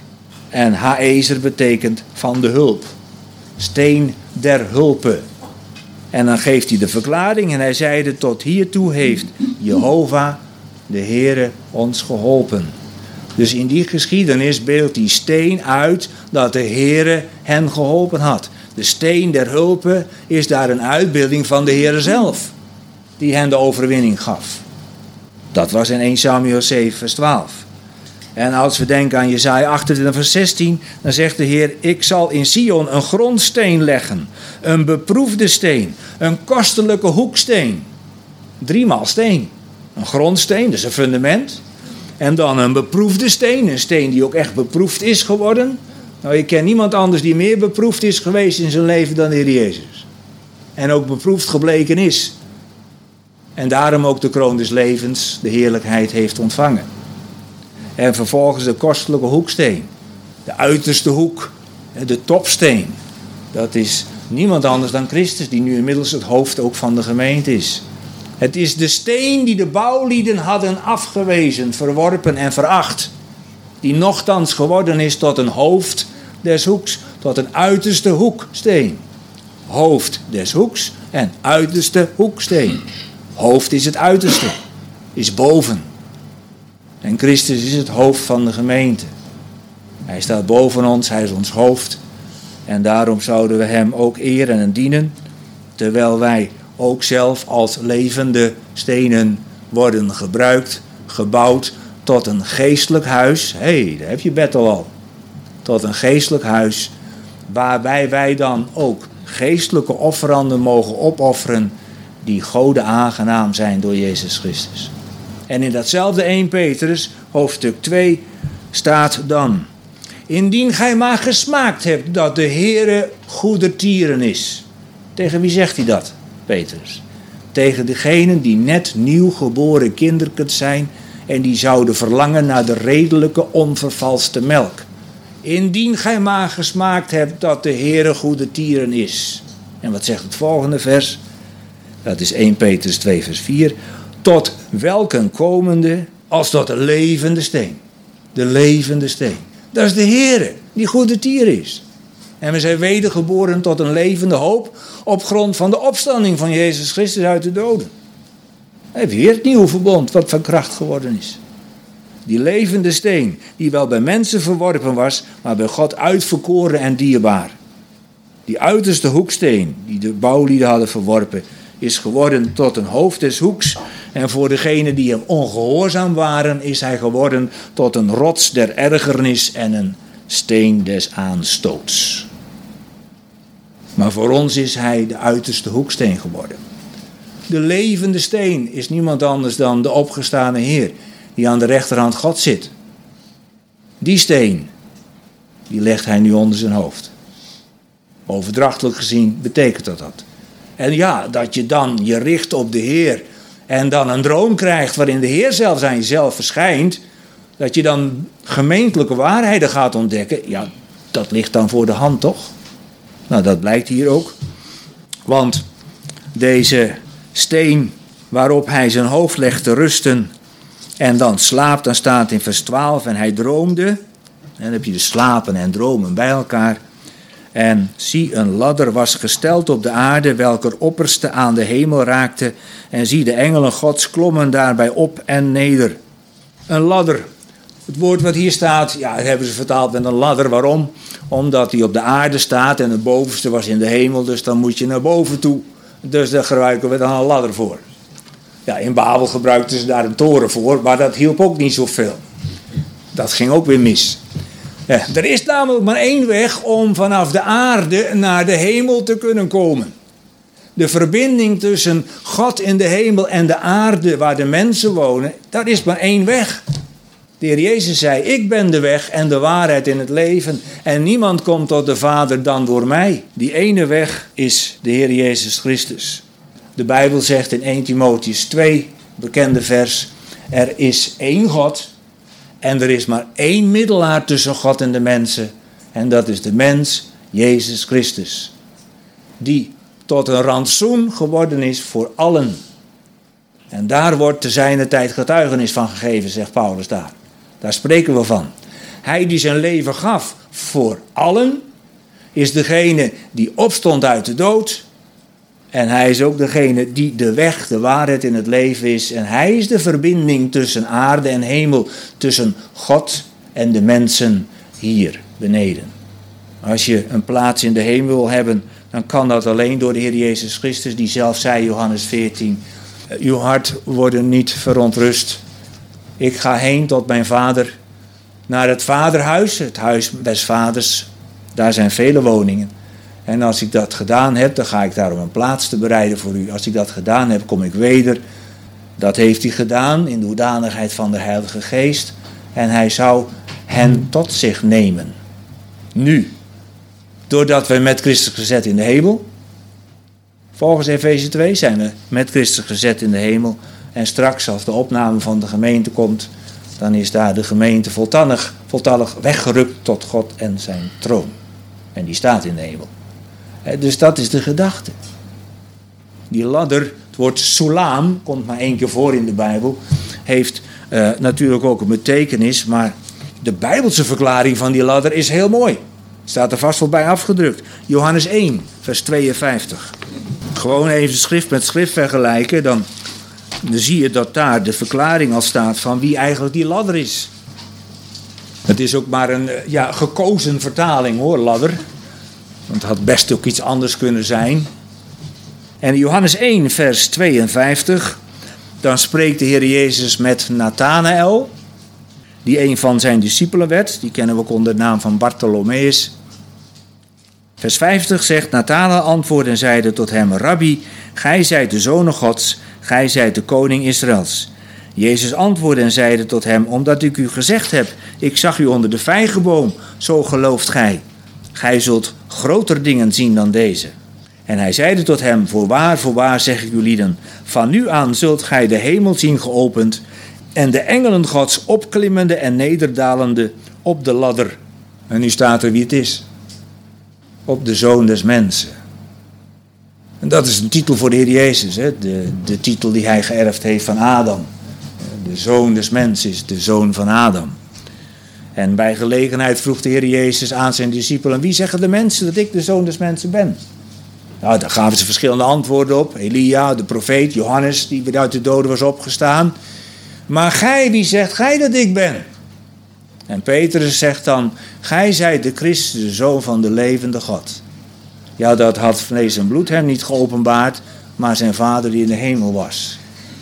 En Haezer betekent van de hulp. Steen der hulpe. En dan geeft hij de verklaring en hij zeide, tot hiertoe heeft Jehovah, de Heere, ons geholpen. Dus in die geschiedenis beeldt die steen uit dat de Heere hen geholpen had. De steen der hulpe is daar een uitbeelding van de Heere zelf, die hen de overwinning gaf. Dat was in Eerste Samuel zeven vers twaalf. En als we denken aan Jesaja achtentwintig vers zestien, dan zegt de Heer, ik zal in Sion een grondsteen leggen, een beproefde steen, een kostelijke hoeksteen. Driemaal steen. Een grondsteen, dus een fundament. En dan een beproefde steen, een steen die ook echt beproefd is geworden. Nou, ik ken niemand anders die meer beproefd is geweest in zijn leven dan de Heer Jezus. En ook beproefd gebleken is. En daarom ook de kroon des levens, de heerlijkheid heeft ontvangen. En vervolgens de kostelijke hoeksteen. De uiterste hoek, de topsteen. Dat is niemand anders dan Christus, die nu inmiddels het hoofd ook van de gemeente is. Het is de steen die de bouwlieden hadden afgewezen, verworpen en veracht. Die nochtans geworden is tot een hoofd des hoeks, tot een uiterste hoeksteen. Hoofd des hoeks en uiterste hoeksteen. Hoofd is het uiterste, is boven. En Christus is het hoofd van de gemeente. Hij staat boven ons, hij is ons hoofd. En daarom zouden we hem ook eren en dienen, terwijl wij ook zelf als levende stenen worden gebruikt, gebouwd tot een geestelijk huis. Hé, hey, daar heb je Bethel al. Tot een geestelijk huis, waarbij wij dan ook geestelijke offeranden mogen opofferen, die Gode aangenaam zijn door Jezus Christus. En in datzelfde Eerste Petrus, hoofdstuk twee, staat dan, indien gij maar gesmaakt hebt dat de Heere goedertieren is. Tegen wie zegt hij dat, Petrus? Tegen degenen die net nieuw geboren kindertjes zijn en die zouden verlangen naar de redelijke, onvervalste melk. Indien gij maar gesmaakt hebt dat de Heere goedertieren is. En wat zegt het volgende vers? Dat is Eerste Petrus twee vers vier. Tot welken komende als tot de levende steen. De levende steen. Dat is de Heere die goedertier is. En we zijn wedergeboren tot een levende hoop op grond van de opstanding van Jezus Christus uit de doden. Hij heeft weer het nieuwe verbond wat van kracht geworden is. Die levende steen die wel bij mensen verworpen was, maar bij God uitverkoren en dierbaar. Die uiterste hoeksteen die de bouwlieden hadden verworpen, is geworden tot een hoofd des hoeks. En voor degenen die hem ongehoorzaam waren, is hij geworden tot een rots der ergernis en een steen des aanstoots. Maar voor ons is hij de uiterste hoeksteen geworden. De levende steen is niemand anders dan de opgestane Heer, die aan de rechterhand God zit. Die steen, die legt hij nu onder zijn hoofd. Overdrachtelijk gezien betekent dat dat. En ja, dat je dan je richt op de Heer en dan een droom krijgt waarin de Heer zelfs aan jezelf verschijnt, dat je dan gemeentelijke waarheden gaat ontdekken, ja, dat ligt dan voor de hand toch? Nou, dat blijkt hier ook. Want deze steen waarop hij zijn hoofd legt te rusten en dan slaapt, dan staat in vers twaalf, en hij droomde, En dan heb je de slapen en dromen bij elkaar. En zie, een ladder was gesteld op de aarde, welker opperste aan de hemel raakte. En zie, de engelen Gods klommen daarbij op en neder. Een ladder. Het woord wat hier staat, ja, dat hebben ze vertaald met een ladder. Waarom? Omdat die op de aarde staat en het bovenste was in de hemel, dus dan moet je naar boven toe. Dus daar gebruiken we dan een ladder voor. Ja, in Babel gebruikten ze daar een toren voor, maar dat hielp ook niet zoveel. Dat ging ook weer mis. Ja, er is namelijk maar één weg om vanaf de aarde naar de hemel te kunnen komen. De verbinding tussen God in de hemel en de aarde waar de mensen wonen, daar is maar één weg. De Heer Jezus zei, ik ben de weg en de waarheid in het leven en niemand komt tot de Vader dan door mij. Die ene weg is de Heer Jezus Christus. De Bijbel zegt in eerste Timotheüs twee, bekende vers, er is één God en er is maar één middelaar tussen God en de mensen en dat is de mens, Jezus Christus. Die tot een rantsoen geworden is voor allen. En daar wordt te zijner tijd getuigenis van gegeven, zegt Paulus daar. Daar spreken we van. Hij die zijn leven gaf voor allen, is degene die opstond uit de dood. En hij is ook degene die de weg, de waarheid in het leven is. En hij is de verbinding tussen aarde en hemel, tussen God en de mensen hier beneden. Als je een plaats in de hemel wil hebben, dan kan dat alleen door de Heer Jezus Christus, die zelf zei, Johannes veertien, uw hart wordt niet verontrust. Ik ga heen tot mijn vader, naar het vaderhuis, het huis des vaders. Daar zijn vele woningen. En als ik dat gedaan heb, dan ga ik daar om een plaats te bereiden voor u. Als ik dat gedaan heb, kom ik weder. Dat heeft hij gedaan in de hoedanigheid van de Heilige Geest. En hij zou hen tot zich nemen. Nu, doordat we met Christus gezet in de hemel. Volgens Efeze twee zijn we met Christus gezet in de hemel. En straks als de opname van de gemeente komt, dan is daar de gemeente voltallig, voltallig weggerukt tot God en zijn troon. En die staat in de hemel. Dus dat is de gedachte. Die ladder, het woord sulaam, komt maar één keer voor in de Bijbel, heeft uh, natuurlijk ook een betekenis, maar de Bijbelse verklaring van die ladder is heel mooi. Staat er vast wel bij afgedrukt. Johannes één, vers tweeënvijftig. Gewoon even schrift met schrift vergelijken, dan, dan zie je dat daar de verklaring al staat van wie eigenlijk die ladder is. Het is ook maar een ja, gekozen vertaling hoor, ladder. Want het had best ook iets anders kunnen zijn. En in Johannes één, vers tweeënvijftig, dan spreekt de Heer Jezus met Nathanael, die een van zijn discipelen werd. Die kennen we ook onder de naam van Bartholomeus. Vers vijftig zegt, Nathanael antwoordde en zeide tot hem, Rabbi, gij zijt de Zoon Gods, gij zijt de koning Israëls. Jezus antwoordde en zeide tot hem, omdat ik u gezegd heb, ik zag u onder de vijgenboom, zo gelooft gij. Gij zult groter dingen zien dan deze. En hij zeide tot hem, voorwaar, voorwaar zeg ik u lieden, van nu aan zult gij de hemel zien geopend en de engelen Gods opklimmende en nederdalende op de ladder. En nu staat er wie het is. Op de Zoon des Mensen. En dat is een titel voor de Heer Jezus, hè? De, de titel die hij geërfd heeft van Adam. De Zoon des Mensen is de Zoon van Adam. En bij gelegenheid vroeg de Heer Jezus aan zijn discipelen, wie zeggen de mensen dat ik de Zoon des Mensen ben? Nou, daar gaven ze verschillende antwoorden op. Elia, de profeet, Johannes, die weer uit de doden was opgestaan. Maar gij, wie zegt gij dat ik ben? En Petrus zegt dan, gij zijt de Christus, de Zoon van de levende God. Ja, dat had vlees en bloed hem niet geopenbaard, maar zijn Vader die in de hemel was.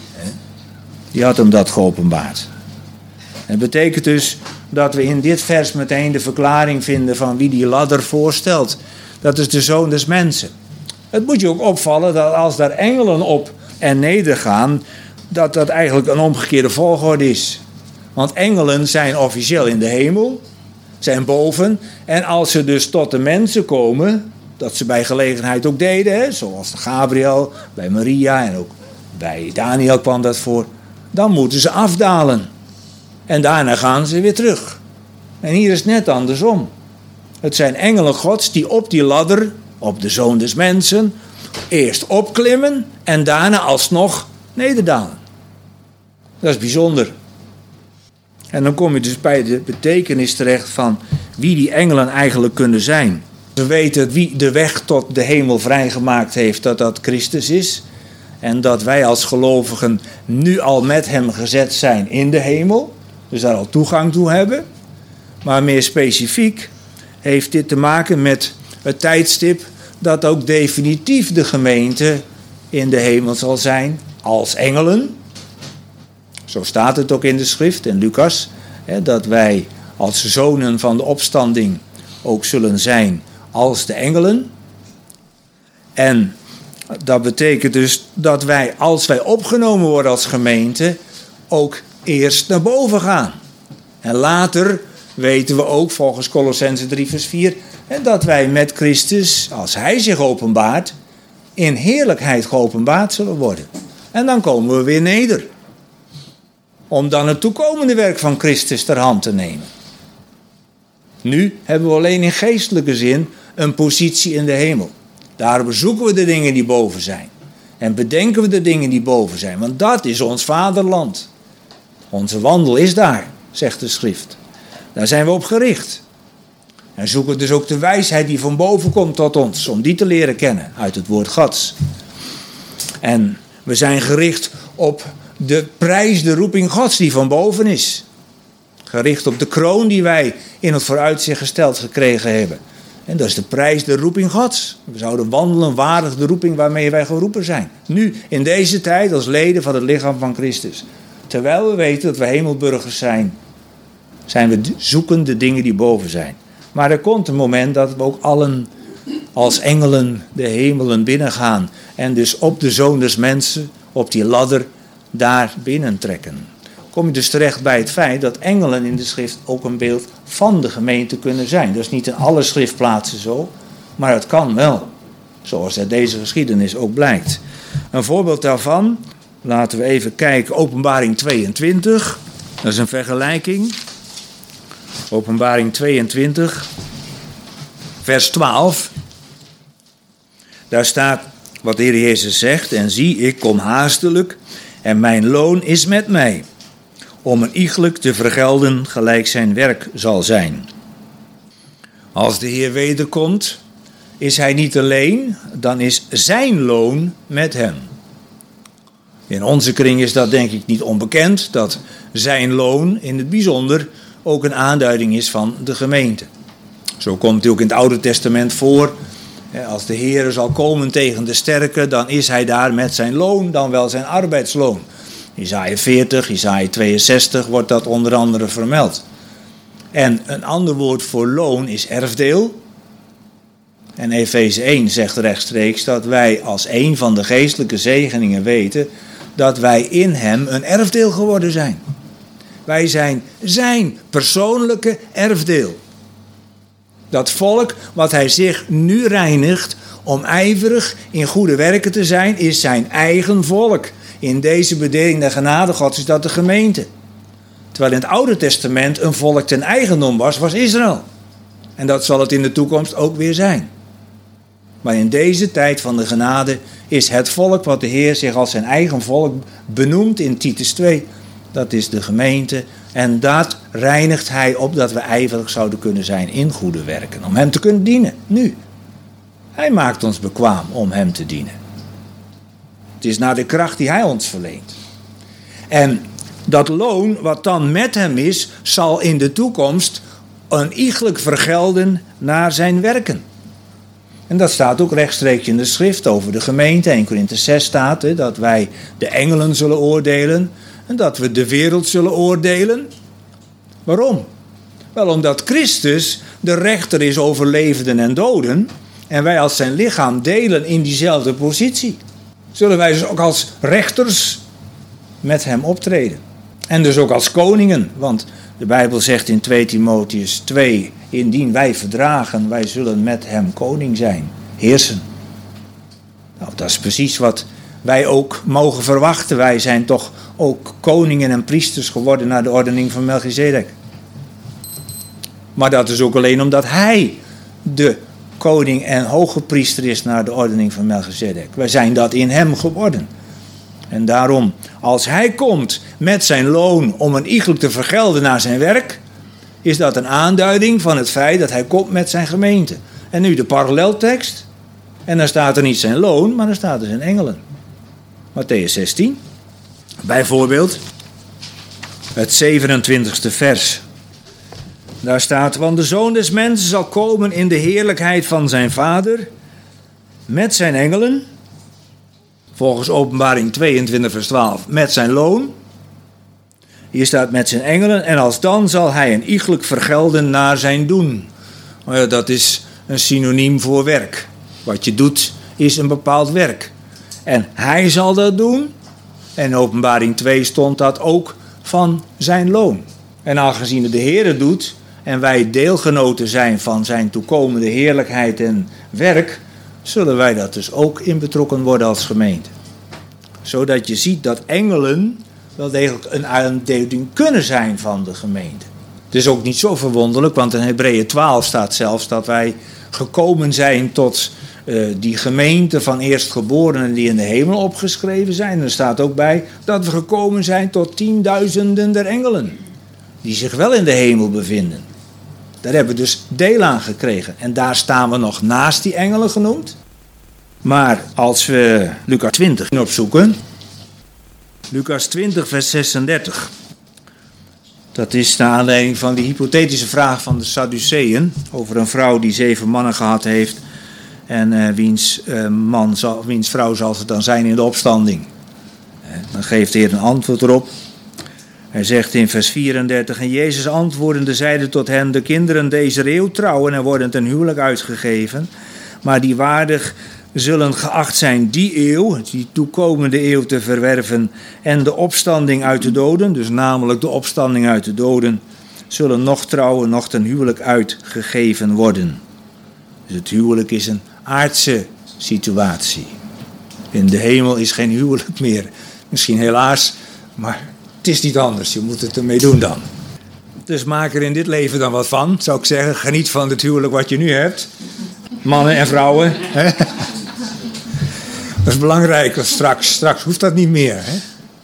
Die had hem dat geopenbaard. Het betekent dus dat we in dit vers meteen de verklaring vinden van wie die ladder voorstelt. Dat is de Zoon des Mensen. Het moet je ook opvallen dat als daar engelen op en neder gaan, dat dat eigenlijk een omgekeerde volgorde is. Want engelen zijn officieel in de hemel, zijn boven. En als ze dus tot de mensen komen, dat ze bij gelegenheid ook deden, hè, zoals Gabriel, bij Maria en ook bij Daniel kwam dat voor, dan moeten ze afdalen. En daarna gaan ze weer terug. En hier is het net andersom. Het zijn engelen Gods die op die ladder, op de Zoon des Mensen, eerst opklimmen en daarna alsnog nederdalen. Dat is bijzonder. En dan kom je dus bij de betekenis terecht van wie die engelen eigenlijk kunnen zijn. We weten wie de weg tot de hemel vrijgemaakt heeft, dat dat Christus is. En dat wij als gelovigen nu al met hem gezet zijn in de hemel. Dus daar al toegang toe hebben. Maar meer specifiek heeft dit te maken met het tijdstip dat ook definitief de gemeente in de hemel zal zijn als engelen. Zo staat het ook in de schrift, in Lucas, hè, dat wij als zonen van de opstanding ook zullen zijn als de engelen. En dat betekent dus dat wij, als wij opgenomen worden als gemeente, ook eerst naar boven gaan. En later weten we ook, volgens Kolossenzen drie vers vier, dat wij met Christus, als hij zich openbaart, in heerlijkheid geopenbaard zullen worden. En dan komen we weer neder. Om dan het toekomende werk van Christus ter hand te nemen. Nu hebben we alleen in geestelijke zin een positie in de hemel. Daarom zoeken we de dingen die boven zijn. En bedenken we de dingen die boven zijn. Want dat is ons vaderland. Onze wandel is daar, zegt de schrift. Daar zijn we op gericht. En zoeken dus ook de wijsheid die van boven komt tot ons. Om die te leren kennen uit het woord Gods. En we zijn gericht op de prijs, de roeping Gods die van boven is. Gericht op de kroon die wij in het vooruitzicht gesteld gekregen hebben. En dat is de prijs, de roeping Gods. We zouden wandelen waardig de roeping waarmee wij geroepen zijn. Nu, in deze tijd, als leden van het lichaam van Christus. Terwijl we weten dat we hemelburgers zijn, zijn we zoeken de dingen die boven zijn. Maar er komt een moment dat we ook allen als engelen de hemelen binnengaan. En dus op de zoon des mensen, op die ladder, daar binnentrekken. Kom je dus terecht bij het feit dat engelen in de schrift ook een beeld van de gemeente kunnen zijn. Dat is niet in alle schriftplaatsen zo, maar het kan wel. Zoals uit deze geschiedenis ook blijkt. Een voorbeeld daarvan, laten we even kijken, Openbaring tweeëntwintig. Dat is een vergelijking. Openbaring tweeëntwintig, vers twaalf. Daar staat wat de Heer Jezus zegt. En zie, ik kom haastelijk en mijn loon is met mij, om een iegelijk te vergelden gelijk zijn werk zal zijn. Als de Heer wederkomt, is hij niet alleen, dan is zijn loon met hem. In onze kring is dat denk ik niet onbekend, dat zijn loon in het bijzonder ook een aanduiding is van de gemeente. Zo komt hij ook in het Oude Testament voor. Als de Heer zal komen tegen de sterke, dan is hij daar met zijn loon, dan wel zijn arbeidsloon. Jesaja veertig, Jesaja tweeënzestig wordt dat onder andere vermeld. En een ander woord voor loon is erfdeel. En Efeze één zegt rechtstreeks dat wij als een van de geestelijke zegeningen weten dat wij in hem een erfdeel geworden zijn. Wij zijn zijn persoonlijke erfdeel. Dat volk wat hij zich nu reinigt om ijverig in goede werken te zijn, is zijn eigen volk. In deze bedeling der genade Gods is dat de gemeente. Terwijl in het Oude Testament een volk ten eigendom was, was Israël. En dat zal het in de toekomst ook weer zijn. Maar in deze tijd van de genade is het volk wat de Heer zich als zijn eigen volk benoemt in Titus twee. Dat is de gemeente. En dat reinigt hij op dat we ijverig zouden kunnen zijn in goede werken. Om hem te kunnen dienen, nu. Hij maakt ons bekwaam om hem te dienen. Het is naar de kracht die hij ons verleent. En dat loon wat dan met hem is, zal in de toekomst een iegelijk vergelden naar zijn werken. En dat staat ook rechtstreeks in de schrift over de gemeente. Eerste Korinthe zes staat hè, dat wij de engelen zullen oordelen en dat we de wereld zullen oordelen. Waarom? Wel omdat Christus de rechter is over levenden en doden en wij als zijn lichaam delen in diezelfde positie. Zullen wij dus ook als rechters met hem optreden. En dus ook als koningen, want de Bijbel zegt in twee Timotheüs twee, indien wij verdragen, wij zullen met hem koning zijn, heersen. Nou, dat is precies wat wij ook mogen verwachten. Wij zijn toch ook koningen en priesters geworden naar de ordening van Melchizedek. Maar dat is ook alleen omdat hij de koning en hoge priester is naar de ordening van Melchizedek. Wij zijn dat in hem geworden. En daarom, als hij komt met zijn loon om een iegelijk te vergelden naar zijn werk, is dat een aanduiding van het feit dat hij komt met zijn gemeente. En nu de paralleltekst. En dan staat er niet zijn loon, maar dan staat er zijn engelen. Mattheüs zestien. Bijvoorbeeld het zevenentwintigste vers. Daar staat, want de Zoon des Mensen zal komen in de heerlijkheid van zijn Vader met zijn engelen. Volgens Openbaring tweeëntwintig vers twaalf, met zijn loon. Hier staat met zijn engelen en alsdan zal hij een iegelijk vergelden naar zijn doen. Dat is een synoniem voor werk. Wat je doet is een bepaald werk. En hij zal dat doen. En in Openbaring twee stond dat ook van zijn loon. En aangezien het de Heere doet en wij deelgenoten zijn van zijn toekomende heerlijkheid en werk, zullen wij dat dus ook in betrokken worden als gemeente. Zodat je ziet dat engelen wel degelijk een aanduiding kunnen zijn van de gemeente. Het is ook niet zo verwonderlijk, want in Hebreeën twaalf staat zelfs dat wij gekomen zijn tot uh, die gemeente van eerstgeborenen die in de hemel opgeschreven zijn. En er staat ook bij dat we gekomen zijn tot tienduizenden der engelen, die zich wel in de hemel bevinden. Daar hebben we dus deel aan gekregen. En daar staan we nog naast die engelen genoemd. Maar als we Lucas twintig opzoeken, Lucas twintig vers zesendertig. Dat is naar aanleiding van die hypothetische vraag van de Sadduceeën over een vrouw die zeven mannen gehad heeft. En uh, wiens, uh, man zal, wiens vrouw zal ze dan zijn in de opstanding. Uh, dan geeft de Heer een antwoord erop. Hij zegt in vers vierendertig, en Jezus antwoordende zeide tot hen, de kinderen deze eeuw trouwen en worden ten huwelijk uitgegeven, maar die waardig zullen geacht zijn die eeuw, die toekomende eeuw te verwerven en de opstanding uit de doden, dus namelijk de opstanding uit de doden, zullen nog trouwen, nog ten huwelijk uitgegeven worden. Dus het huwelijk is een aardse situatie. In de hemel is geen huwelijk meer. Misschien helaas, maar het is niet anders. Je moet het ermee doen dan. Dus maak er in dit leven dan wat van, zou ik zeggen. Geniet van het huwelijk wat je nu hebt. Mannen en vrouwen. Hè? Dat is belangrijk, want straks, straks hoeft dat niet meer. Hè?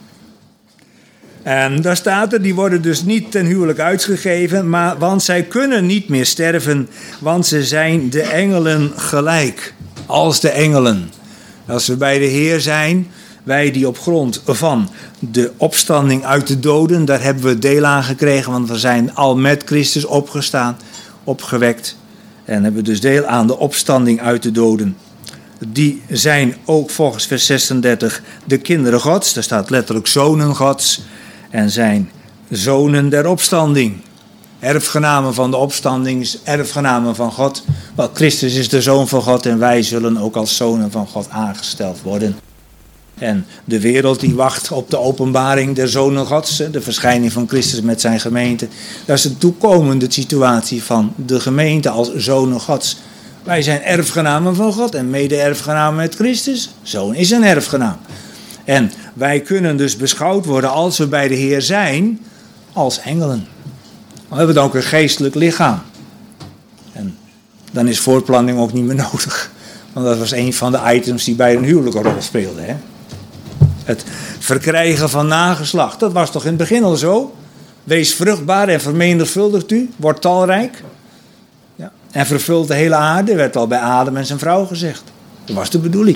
En daar staat er, die worden dus niet ten huwelijk uitgegeven, maar, want zij kunnen niet meer sterven, want ze zijn de engelen gelijk. Als de engelen. Als we bij de Heer zijn, wij die op grond van de opstanding uit de doden, daar hebben we deel aan gekregen, want we zijn al met Christus opgestaan, opgewekt. En hebben dus deel aan de opstanding uit de doden. Die zijn ook volgens vers zesendertig de kinderen Gods. Daar staat letterlijk zonen Gods. En zijn zonen der opstanding. Erfgenamen van de opstanding, erfgenamen van God. Want Christus is de zoon van God en wij zullen ook als zonen van God aangesteld worden. En de wereld die wacht op de openbaring der zonen Gods, de verschijning van Christus met zijn gemeente. Dat is de toekomende situatie van de gemeente als zonen Gods. Wij zijn erfgenamen van God en mede-erfgenamen met Christus. Zoon is een erfgenaam. En wij kunnen dus beschouwd worden als we bij de Heer zijn als engelen. We hebben dan ook een geestelijk lichaam. En dan is voortplanting ook niet meer nodig. Want dat was een van de items die bij een huwelijk een rol speelde. Hè? Het verkrijgen van nageslacht. Dat was toch in het begin al zo? Wees vruchtbaar en vermenigvuldigt u. Word talrijk. Ja. En vervult de hele aarde. Werd al bij Adam en zijn vrouw gezegd. Dat was de bedoeling.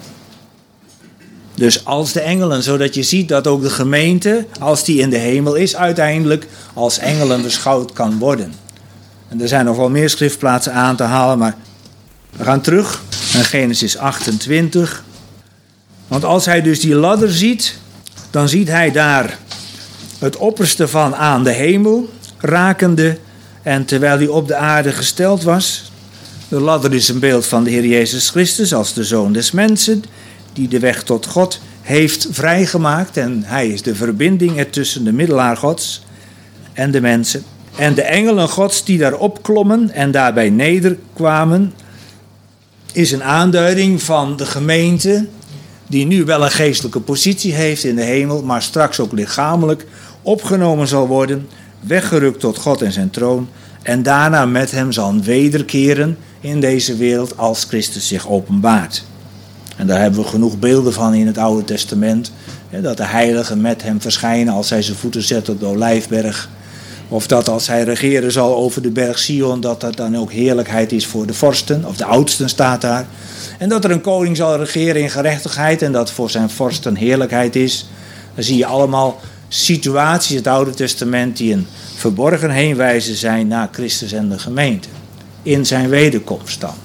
Dus als de engelen, zodat je ziet dat ook de gemeente, als die in de hemel is, uiteindelijk als engelen beschouwd kan worden. En er zijn nog wel meer schriftplaatsen aan te halen, maar we gaan terug naar Genesis achtentwintig. Want als hij dus die ladder ziet, dan ziet hij daar het opperste van aan de hemel, rakende, en terwijl hij op de aarde gesteld was. De ladder is een beeld van de Heer Jezus Christus als de Zoon des Mensen, die de weg tot God heeft vrijgemaakt. En hij is de verbinding ertussen de middelaar Gods en de mensen. En de engelen Gods die daarop klommen en daarbij nederkwamen, is een aanduiding van de gemeente, die nu wel een geestelijke positie heeft in de hemel, maar straks ook lichamelijk opgenomen zal worden, weggerukt tot God en zijn troon, en daarna met hem zal wederkeren in deze wereld als Christus zich openbaart. En daar hebben we genoeg beelden van in het Oude Testament. Hè, dat de heiligen met hem verschijnen als hij zijn voeten zet op de Olijfberg. Of dat als hij regeren zal over de berg Sion, dat dat dan ook heerlijkheid is voor de vorsten. Of de oudsten staat daar. En dat er een koning zal regeren in gerechtigheid en dat voor zijn vorsten heerlijkheid is. Dan zie je allemaal situaties in het Oude Testament die een verborgen heenwijzen zijn naar Christus en de gemeente. In zijn wederkomst dan.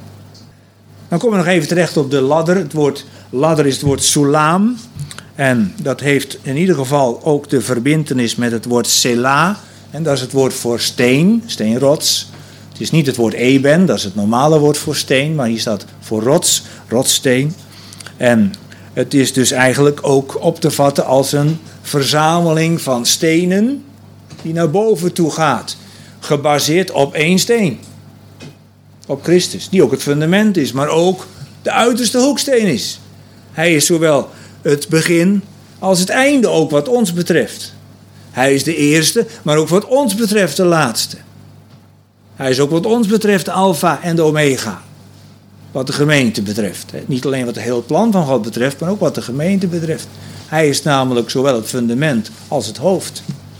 Dan komen we nog even terecht op de ladder. Het woord ladder is het woord sulaam. En dat heeft in ieder geval ook de verbintenis met het woord sela. En dat is het woord voor steen, steenrots. Het is niet het woord eben, dat is het normale woord voor steen. Maar hier staat voor rots, rotssteen. En het is dus eigenlijk ook op te vatten als een verzameling van stenen die naar boven toe gaat. Gebaseerd op één steen. Op Christus, die ook het fundament is, maar ook de uiterste hoeksteen is. Hij is zowel het begin als het einde ook wat ons betreft. Hij is de eerste, maar ook wat ons betreft de laatste. Hij is ook wat ons betreft de alfa en de omega. Wat de gemeente betreft. Niet alleen wat het hele plan van God betreft, maar ook wat de gemeente betreft. Hij is namelijk zowel het fundament als het hoofd.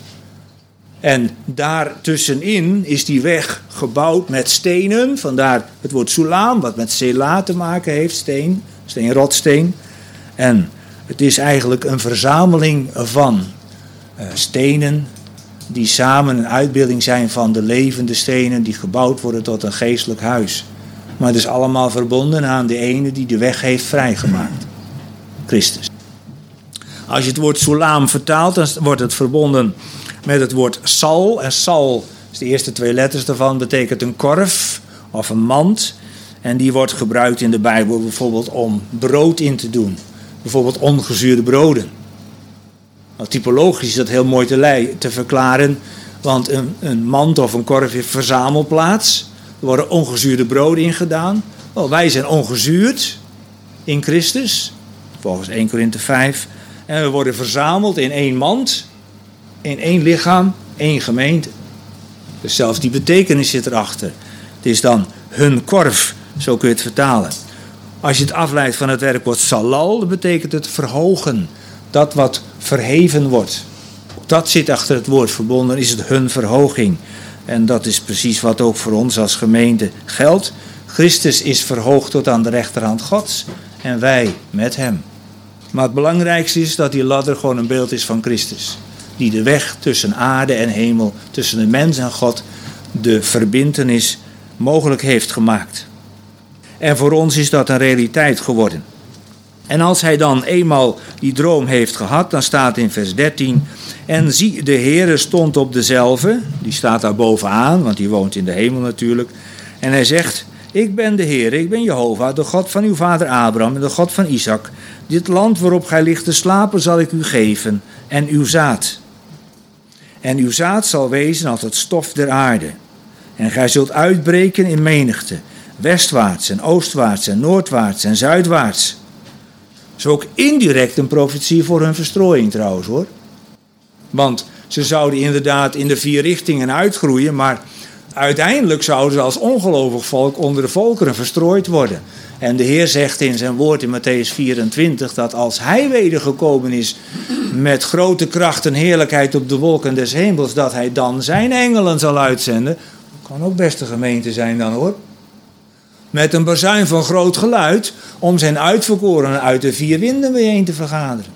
En daartussenin is die weg gebouwd met stenen. Vandaar het woord sulaam, wat met sela te maken heeft. Steen, steenrotsteen. En het is eigenlijk een verzameling van uh, stenen die samen een uitbeelding zijn van de levende stenen die gebouwd worden tot een geestelijk huis. Maar het is allemaal verbonden aan de ene die de weg heeft vrijgemaakt. Christus. Als je het woord sulaam vertaalt, dan wordt het verbonden met het woord sal. En sal, is de eerste twee letters daarvan, betekent een korf of een mand. En die wordt gebruikt in de Bijbel bijvoorbeeld om brood in te doen. Bijvoorbeeld ongezuurde broden. Nou, typologisch is dat heel mooi te, lei, te verklaren. Want een, een mand of een korf is verzamelplaats. Er worden ongezuurde broden in gedaan. Wel, wij zijn ongezuurd in Christus. Volgens eerste Korinthe vijf. En we worden verzameld in één mand. In één lichaam, één gemeente. Dus zelfs die betekenis zit erachter. Het is dan hun korf, zo kun je het vertalen. Als je het afleidt van het werkwoord salal, dan betekent het verhogen. Dat wat verheven wordt. Dat zit achter het woord verbonden, is het hun verhoging. En dat is precies wat ook voor ons als gemeente geldt. Christus is verhoogd tot aan de rechterhand Gods en wij met hem. Maar het belangrijkste is dat die ladder gewoon een beeld is van Christus. Die de weg tussen aarde en hemel, tussen de mens en God, de verbintenis mogelijk heeft gemaakt. En voor ons is dat een realiteit geworden. En als hij dan eenmaal die droom heeft gehad, dan staat in vers dertien... En zie, de Heere stond op dezelve, die staat daar bovenaan, want die woont in de hemel natuurlijk. En hij zegt, ik ben de Heere, ik ben Jehovah, de God van uw vader Abraham en de God van Isaac. Dit land waarop gij ligt te slapen zal ik u geven, en uw zaad. En uw zaad zal wezen als het stof der aarde. En gij zult uitbreken in menigte, westwaarts en oostwaarts en noordwaarts en zuidwaarts. Dat is ook indirect een profetie voor hun verstrooiing trouwens hoor. Want ze zouden inderdaad in de vier richtingen uitgroeien, maar uiteindelijk zouden ze als ongelovig volk onder de volkeren verstrooid worden. En de Heer zegt in zijn woord in Matthäus vierentwintig dat als hij wedergekomen is met grote kracht en heerlijkheid op de wolken des hemels, dat hij dan zijn engelen zal uitzenden. Kan ook best een gemeente zijn dan hoor. Met een bazuin van groot geluid om zijn uitverkorenen uit de vier winden bijeen te vergaderen.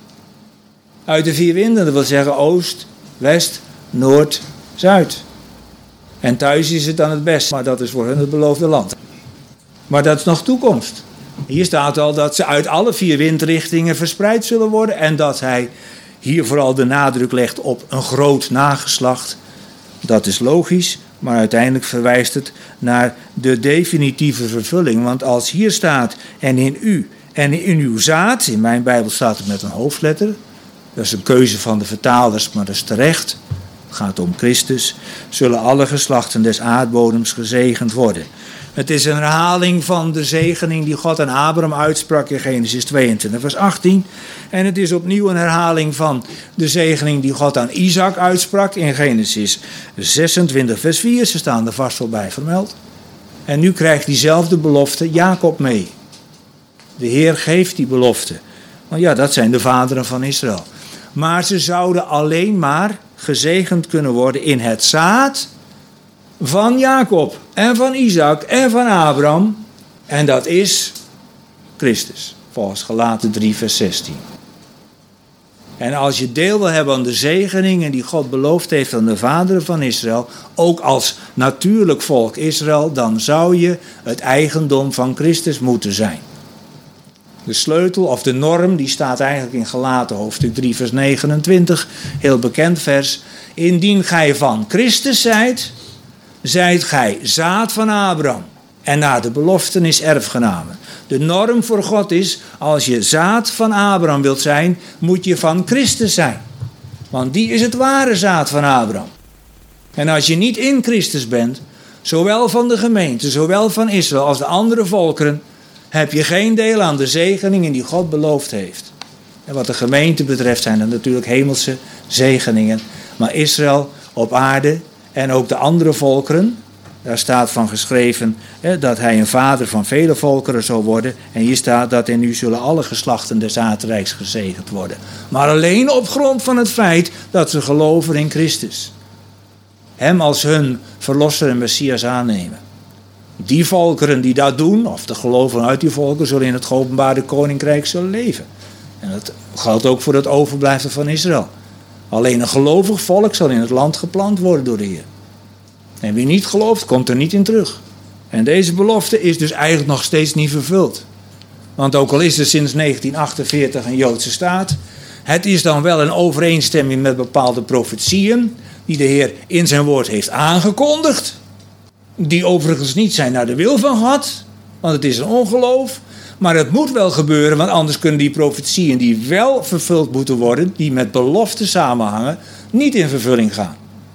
Uit de vier winden, dat wil zeggen oost, west, noord, zuid. En thuis is het dan het best, maar dat is voor hen het beloofde land. Maar dat is nog toekomst. Hier staat al dat ze uit alle vier windrichtingen verspreid zullen worden en dat hij hier vooral de nadruk legt op een groot nageslacht. Dat is logisch, maar uiteindelijk verwijst het naar de definitieve vervulling. Want als hier staat en in u en in uw zaad, in mijn Bijbel staat het met een hoofdletter. Dat is een keuze van de vertalers, maar dat is terecht. Het gaat om Christus. Zullen alle geslachten des aardbodems gezegend worden. Het is een herhaling van de zegening die God aan Abraham uitsprak in Genesis tweeëntwintig vers achttien. En het is opnieuw een herhaling van de zegening die God aan Isaac uitsprak in Genesis zesentwintig vers vier. Ze staan er vast wel bij vermeld. En nu krijgt diezelfde belofte Jacob mee. De Heer geeft die belofte. Want ja, dat zijn de vaderen van Israël. Maar ze zouden alleen maar gezegend kunnen worden in het zaad van Jacob en van Isaac en van Abraham. En dat is Christus, volgens Galaten drie vers zestien. En als je deel wil hebben aan de zegeningen die God beloofd heeft aan de vaderen van Israël, ook als natuurlijk volk Israël, dan zou je het eigendom van Christus moeten zijn. De sleutel of de norm, die staat eigenlijk in Galaten hoofdstuk drie vers negenentwintig, heel bekend vers. Indien gij van Christus zijt, zijt gij zaad van Abraham en na de beloften is erfgenamen. De norm voor God is, als je zaad van Abraham wilt zijn, moet je van Christus zijn. Want die is het ware zaad van Abraham. En als je niet in Christus bent, zowel van de gemeente, zowel van Israël als de andere volkeren, heb je geen deel aan de zegeningen die God beloofd heeft. En wat de gemeente betreft zijn er natuurlijk hemelse zegeningen. Maar Israël op aarde en ook de andere volkeren, daar staat van geschreven hè, dat hij een vader van vele volkeren zal worden. En hier staat dat in u zullen alle geslachten des aardrijks gezegend worden. Maar alleen op grond van het feit dat ze geloven in Christus. Hem als hun verlosser en Messias aannemen. Die volkeren die dat doen, of de gelovigen uit die volkeren, zullen in het geopenbaarde koninkrijk zullen leven. En dat geldt ook voor het overblijfsel van Israël. Alleen een gelovig volk zal in het land geplant worden door de Heer. En wie niet gelooft, komt er niet in terug. En deze belofte is dus eigenlijk nog steeds niet vervuld. Want ook al is er sinds negentien achtenveertig een Joodse staat, het is dan wel in overeenstemming met bepaalde profetieën die de Heer in zijn woord heeft aangekondigd. Die overigens niet zijn naar de wil van God, want het is een ongeloof. Maar het moet wel gebeuren, want anders kunnen die profetieën die wel vervuld moeten worden, die met beloften samenhangen, niet in vervulling gaan.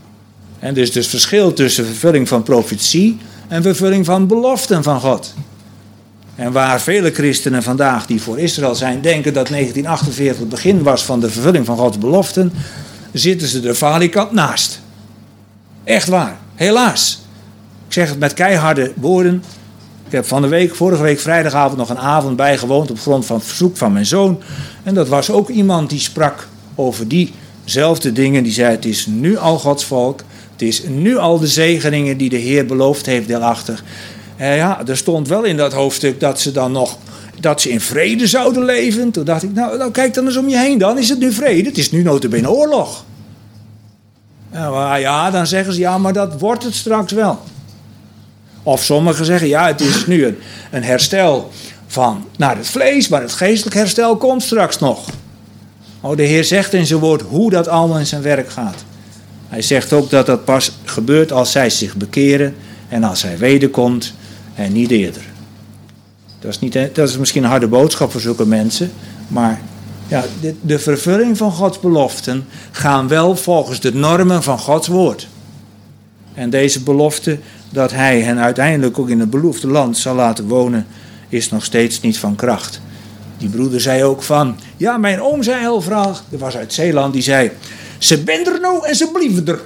En dus het verschil tussen vervulling van profetie en vervulling van beloften van God. En waar vele christenen vandaag die voor Israël zijn denken dat negentien achtenveertig het begin was van de vervulling van Gods beloften, zitten ze er falikant naast. Echt waar, helaas. Ik zeg het met keiharde woorden. Ik heb van de week, vorige week vrijdagavond nog een avond bijgewoond op grond van het verzoek van mijn zoon. En dat was ook iemand die sprak over diezelfde dingen. Die zei, het is nu al Gods volk. Het is nu al de zegeningen die de Heer beloofd heeft deelachtig. En ja, er stond wel in dat hoofdstuk dat ze dan nog, dat ze in vrede zouden leven. Toen dacht ik, nou, nou kijk dan eens om je heen, dan is het nu vrede. Het is nu nota bene oorlog. Ja, maar ja, dan zeggen ze, ja, maar dat wordt het straks wel. Of sommigen zeggen, ja, het is nu een, een herstel van naar het vlees, maar het geestelijk herstel komt straks nog. Oh, de Heer zegt in zijn woord hoe dat allemaal in zijn werk gaat. Hij zegt ook dat dat pas gebeurt als zij zich bekeren en als hij wederkomt en niet eerder. Dat is, niet, dat is misschien een harde boodschap voor zulke mensen, maar ja, de, de vervulling van Gods beloften gaan wel volgens de normen van Gods woord. En deze belofte dat hij hen uiteindelijk ook in het beloofde land zal laten wonen, is nog steeds niet van kracht. Die broeder zei ook van, ja, mijn oom zei heel vraag, dat was uit Zeeland, die zei, ze ben er nou en ze blieven er.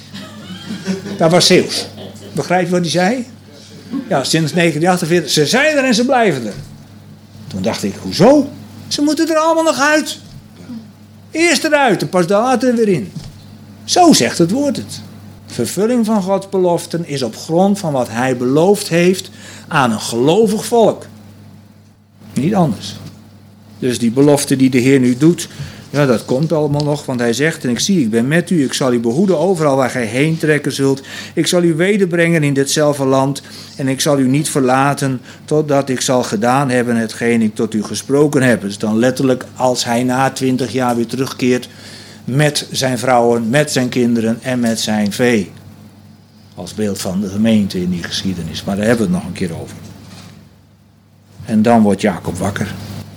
Dat was Zeeuws. Begrijp je wat hij zei? Ja, sinds negentien achtenveertig, ze zijn er en ze blijven er. Toen dacht ik, hoezo? Ze moeten er allemaal nog uit. Eerst eruit en pas later weer in. Zo zegt het woord het. Vervulling van Gods beloften is op grond van wat hij beloofd heeft aan een gelovig volk. Niet anders. Dus die belofte die de Heer nu doet, ja, dat komt allemaal nog, want hij zegt, en ik zie, ik ben met u, ik zal u behoeden overal waar gij heen trekken zult. Ik zal u wederbrengen in ditzelfde land en ik zal u niet verlaten totdat ik zal gedaan hebben hetgeen ik tot u gesproken heb. Dus dan letterlijk als hij na twintig jaar weer terugkeert met zijn vrouwen, met zijn kinderen en met zijn vee. Als beeld van de gemeente in die geschiedenis, maar daar hebben we het nog een keer over. En dan wordt Jacob wakker.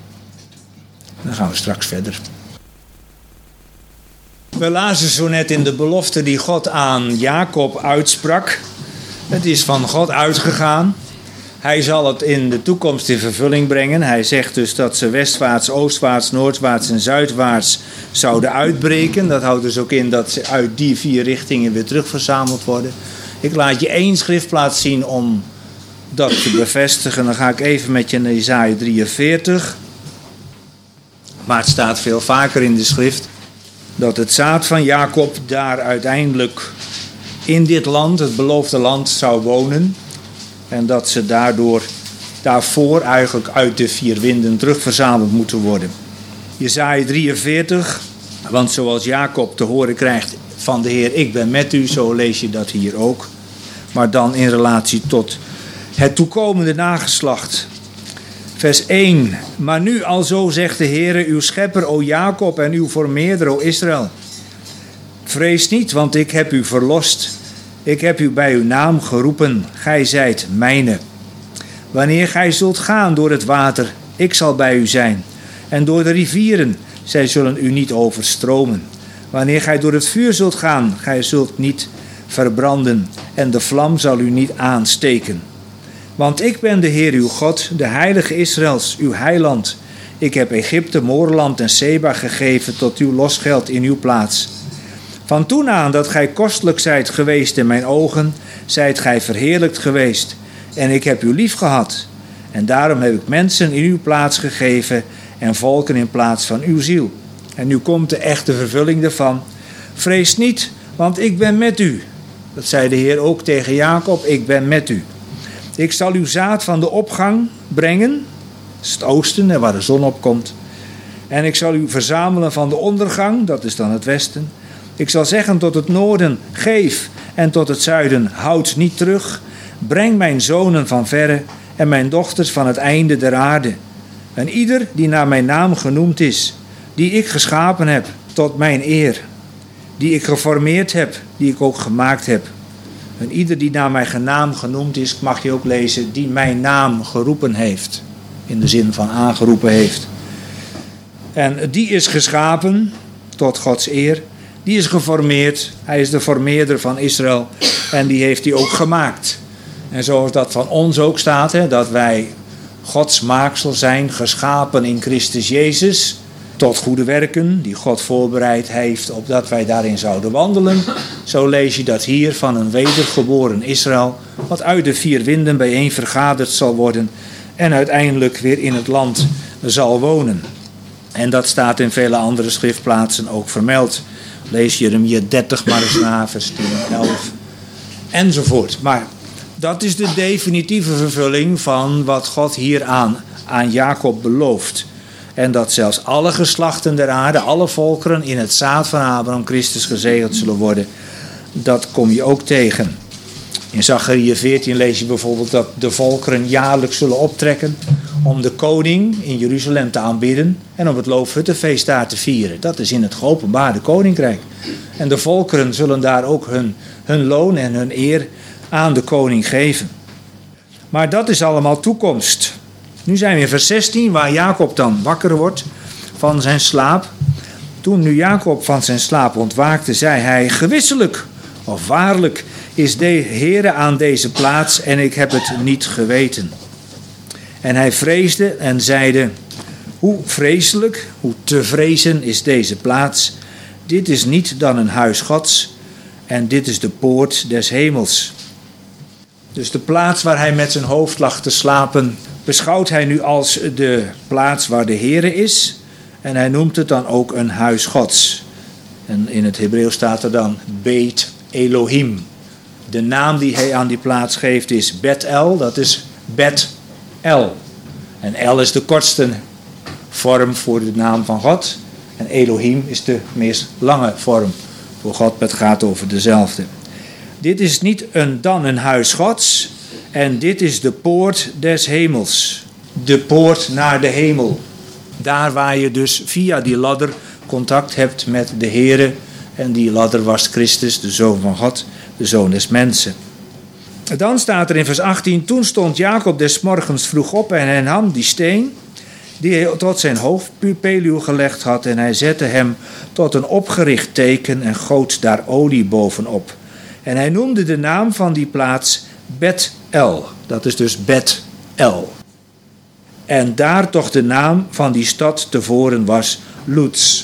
Dan gaan we straks verder. We lazen zo net in de belofte die God aan Jacob uitsprak. Het is van God uitgegaan. Hij zal het in de toekomst in vervulling brengen. Hij zegt dus dat ze westwaarts, oostwaarts, noordwaarts en zuidwaarts zouden uitbreken. Dat houdt dus ook in dat ze uit die vier richtingen weer terugverzameld worden. Ik laat je één schriftplaats zien om dat te bevestigen, dan ga ik even met je naar Jesaja drieënveertig. Maar het staat veel vaker in de schrift dat het zaad van Jacob daar uiteindelijk in dit land, het beloofde land, zou wonen. En dat ze daardoor daarvoor eigenlijk uit de vier winden terugverzameld moeten worden. Jesaja drieënveertig, want zoals Jacob te horen krijgt van de Heer, ik ben met u, zo lees je dat hier ook. Maar dan in relatie tot het toekomende nageslacht. Vers één. Maar nu alzo zegt de Heere, uw schepper, o Jacob, en uw vermeerder, o Israël. Vrees niet, want ik heb u verlost. Ik heb u bij uw naam geroepen. Gij zijt mijne. Wanneer gij zult gaan door het water, ik zal bij u zijn. En door de rivieren, zij zullen u niet overstromen. Wanneer gij door het vuur zult gaan, gij zult niet verbranden. En de vlam zal u niet aansteken. Want ik ben de Heer uw God, de heilige Israëls, uw heiland. Ik heb Egypte, Moorland en Seba gegeven tot uw losgeld in uw plaats. Van toen aan dat gij kostelijk zijt geweest in mijn ogen, zijt gij verheerlijkt geweest. En ik heb u lief gehad. En daarom heb ik mensen in uw plaats gegeven en volken in plaats van uw ziel. En nu komt de echte vervulling daarvan. Vrees niet, want ik ben met u. Dat zei de Heer ook tegen Jacob, ik ben met u. Ik zal uw zaad van de opgang brengen, dat is het oosten, waar de zon opkomt. En ik zal u verzamelen van de ondergang, dat is dan het westen. Ik zal zeggen tot het noorden, geef, en tot het zuiden, houd niet terug. Breng mijn zonen van verre en mijn dochters van het einde der aarde. En ieder die naar mijn naam genoemd is, die ik geschapen heb tot mijn eer. Die ik geformeerd heb, die ik ook gemaakt heb. En ieder die naar mijn naam genoemd is, mag je ook lezen, die mijn naam geroepen heeft. In de zin van aangeroepen heeft. En die is geschapen tot Gods eer. Die is geformeerd. Hij is de formeerder van Israël. En die heeft hij ook gemaakt. En zoals dat van ons ook staat, hè, dat wij Gods maaksel zijn, geschapen in Christus Jezus. Tot goede werken, die God voorbereid heeft, opdat wij daarin zouden wandelen. Zo lees je dat hier van een wedergeboren Israël, wat uit de vier winden bijeen vergaderd zal worden en uiteindelijk weer in het land zal wonen. En dat staat in vele andere schriftplaatsen ook vermeld. Lees Jeremia dertig maar eens na, vers tien en elf, enzovoort. Maar dat is de definitieve vervulling van wat God hier aan, aan Jacob belooft. En dat zelfs alle geslachten der aarde, alle volkeren in het zaad van Abraham Christus gezegend zullen worden. Dat kom je ook tegen. In Zacharia veertien lees je bijvoorbeeld dat de volkeren jaarlijks zullen optrekken om de koning in Jeruzalem te aanbidden en om het Loofhuttenfeest daar te vieren. Dat is in het geopenbaarde koninkrijk. En de volkeren zullen daar ook hun, hun loon en hun eer aan de koning geven. Maar dat is allemaal toekomst. Nu zijn we in vers zestien, waar Jacob dan wakker wordt van zijn slaap. Toen nu Jacob van zijn slaap ontwaakte, zei hij, gewisselijk of waarlijk is de Heere aan deze plaats en ik heb het niet geweten. En hij vreesde en zeide, hoe vreselijk, hoe te vrezen is deze plaats. Dit is niet dan een huis Gods en dit is de poort des hemels. Dus de plaats waar hij met zijn hoofd lag te slapen, beschouwt hij nu als de plaats waar de Heere is. En hij noemt het dan ook een huis Gods. En in het Hebreeuws staat er dan Beit Elohim. De naam die hij aan die plaats geeft is Bet-El, dat is Bet-El. En El is de kortste vorm voor de naam van God. En Elohim is de meest lange vorm voor God, het gaat over dezelfde. Dit is niet een, dan een huis Gods en dit is de poort des hemels. De poort naar de hemel. Daar waar je dus via die ladder contact hebt met de Heere. En die ladder was Christus, de Zoon van God, de Zoon des mensen. Dan staat er in vers achttien, toen stond Jacob des morgens vroeg op en hij nam die steen die hij tot zijn hoofdpeluw gelegd had en hij zette hem tot een opgericht teken en goot daar olie bovenop. En hij noemde de naam van die plaats Bet-El. Dat is dus Bet-El. En daar toch de naam van die stad tevoren was Luz.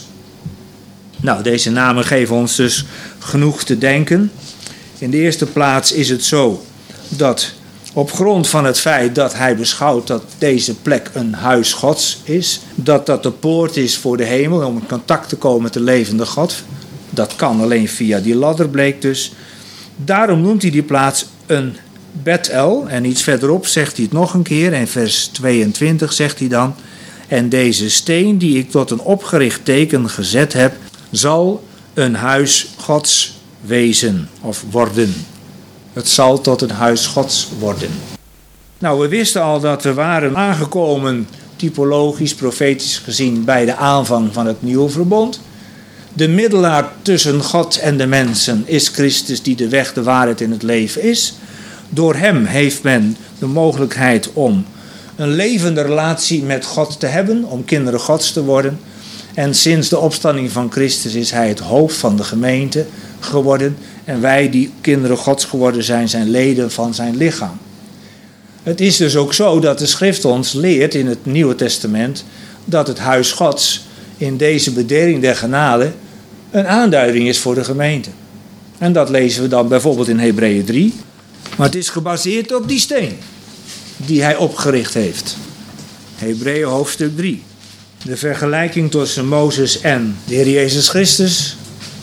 Nou, deze namen geven ons dus genoeg te denken. In de eerste plaats is het zo dat Op grond van het feit dat hij beschouwt dat deze plek een huis Gods is. Dat dat de poort is voor de hemel om in contact te komen met de levende God. Dat kan alleen via die ladder, bleek dus. Daarom noemt hij die plaats een Bethel. En iets verderop zegt hij het nog een keer. In vers tweeëntwintig zegt hij dan: en deze steen die ik tot een opgericht teken gezet heb, zal een huis Gods wezen of worden. Het zal tot een huis Gods worden. Nou, we wisten al dat we waren aangekomen, typologisch, profetisch gezien, bij de aanvang van het nieuwe verbond. De middelaar tussen God en de mensen is Christus, die de weg, de waarheid en het leven is. Door hem heeft men de mogelijkheid om een levende relatie met God te hebben, om kinderen Gods te worden. En sinds de opstanding van Christus is hij het hoofd van de gemeente geworden. En wij die kinderen Gods geworden zijn, zijn leden van zijn lichaam. Het is dus ook zo dat de schrift ons leert in het Nieuwe Testament dat het huis Gods in deze bedeling der genade een aanduiding is voor de gemeente. En dat lezen we dan bijvoorbeeld in Hebreeën drie. Maar het is gebaseerd op die steen die hij opgericht heeft. Hebreeën hoofdstuk drie. De vergelijking tussen Mozes en de Heer Jezus Christus.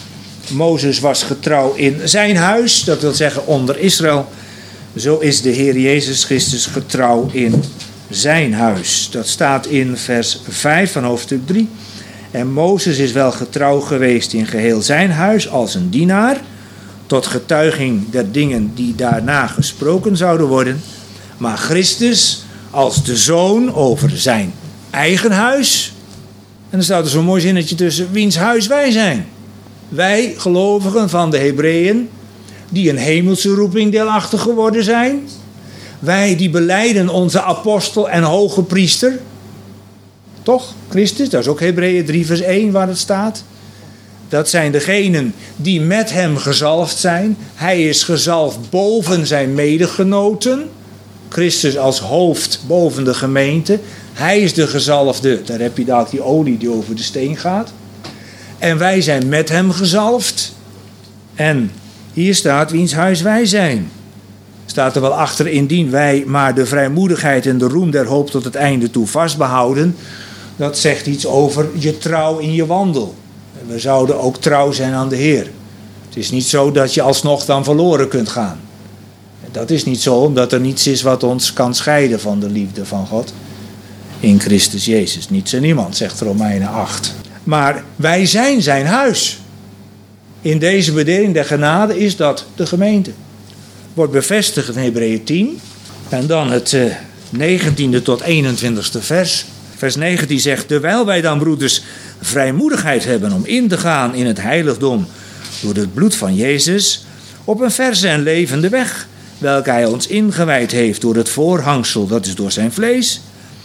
Mozes was getrouw in zijn huis, dat wil zeggen onder Israël. Zo is de Heer Jezus Christus getrouw in zijn huis. Dat staat in vers vijf van hoofdstuk drie. En Mozes is wel getrouw geweest in geheel zijn huis als een dienaar, tot getuiging der dingen die daarna gesproken zouden worden. Maar Christus als de zoon over zijn eigen huis. En er staat er zo'n mooi zinnetje tussen, wiens huis wij zijn. Wij gelovigen van de Hebreeën, die een hemelse roeping deelachtig geworden zijn. Wij die belijden onze apostel en hoge priester. Toch, Christus, dat is ook Hebreeën drie vers één waar het staat. Dat zijn degenen die met hem gezalfd zijn. Hij is gezalfd boven zijn medegenoten. Christus als hoofd boven de gemeente. Hij is de gezalfde. Daar heb je daar die olie die over de steen gaat. En wij zijn met hem gezalfd. En hier staat wiens huis wij zijn. Staat er wel achter, indien wij maar de vrijmoedigheid en de roem der hoop tot het einde toe vastbehouden. Dat zegt iets over je trouw in je wandel. We zouden ook trouw zijn aan de Heer. Het is niet zo dat je alsnog dan verloren kunt gaan. Dat is niet zo, omdat er niets is wat ons kan scheiden van de liefde van God. In Christus Jezus. Niets en niemand, zegt Romeinen acht. Maar wij zijn zijn huis. In deze bedeling der genade is dat de gemeente. Wordt bevestigd in Hebreeën tien. En dan het uh, negentiende tot eenentwintigste vers. Vers negentien zegt, terwijl wij dan broeders vrijmoedigheid hebben om in te gaan in het heiligdom door het bloed van Jezus, op een verse en levende weg, welke hij ons ingewijd heeft door het voorhangsel, dat is door zijn vlees.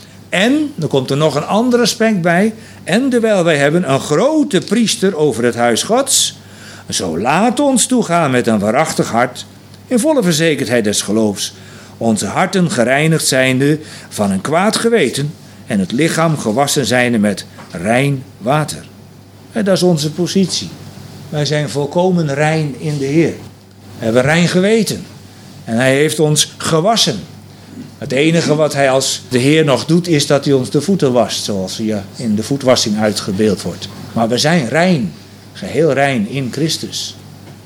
En, er komt er nog een ander aspect bij, en terwijl wij hebben een grote priester over het huis Gods, zo laat ons toegaan met een waarachtig hart, in volle verzekerdheid des geloofs, onze harten gereinigd zijnde van een kwaad geweten, en het lichaam gewassen zijnde met rein water. En dat is onze positie. Wij zijn volkomen rein in de Heer. We hebben rein geweten. En hij heeft ons gewassen. Het enige wat hij als de Heer nog doet, is dat hij ons de voeten wast. Zoals hier in de voetwassing uitgebeeld wordt. Maar we zijn rein. Geheel rein in Christus.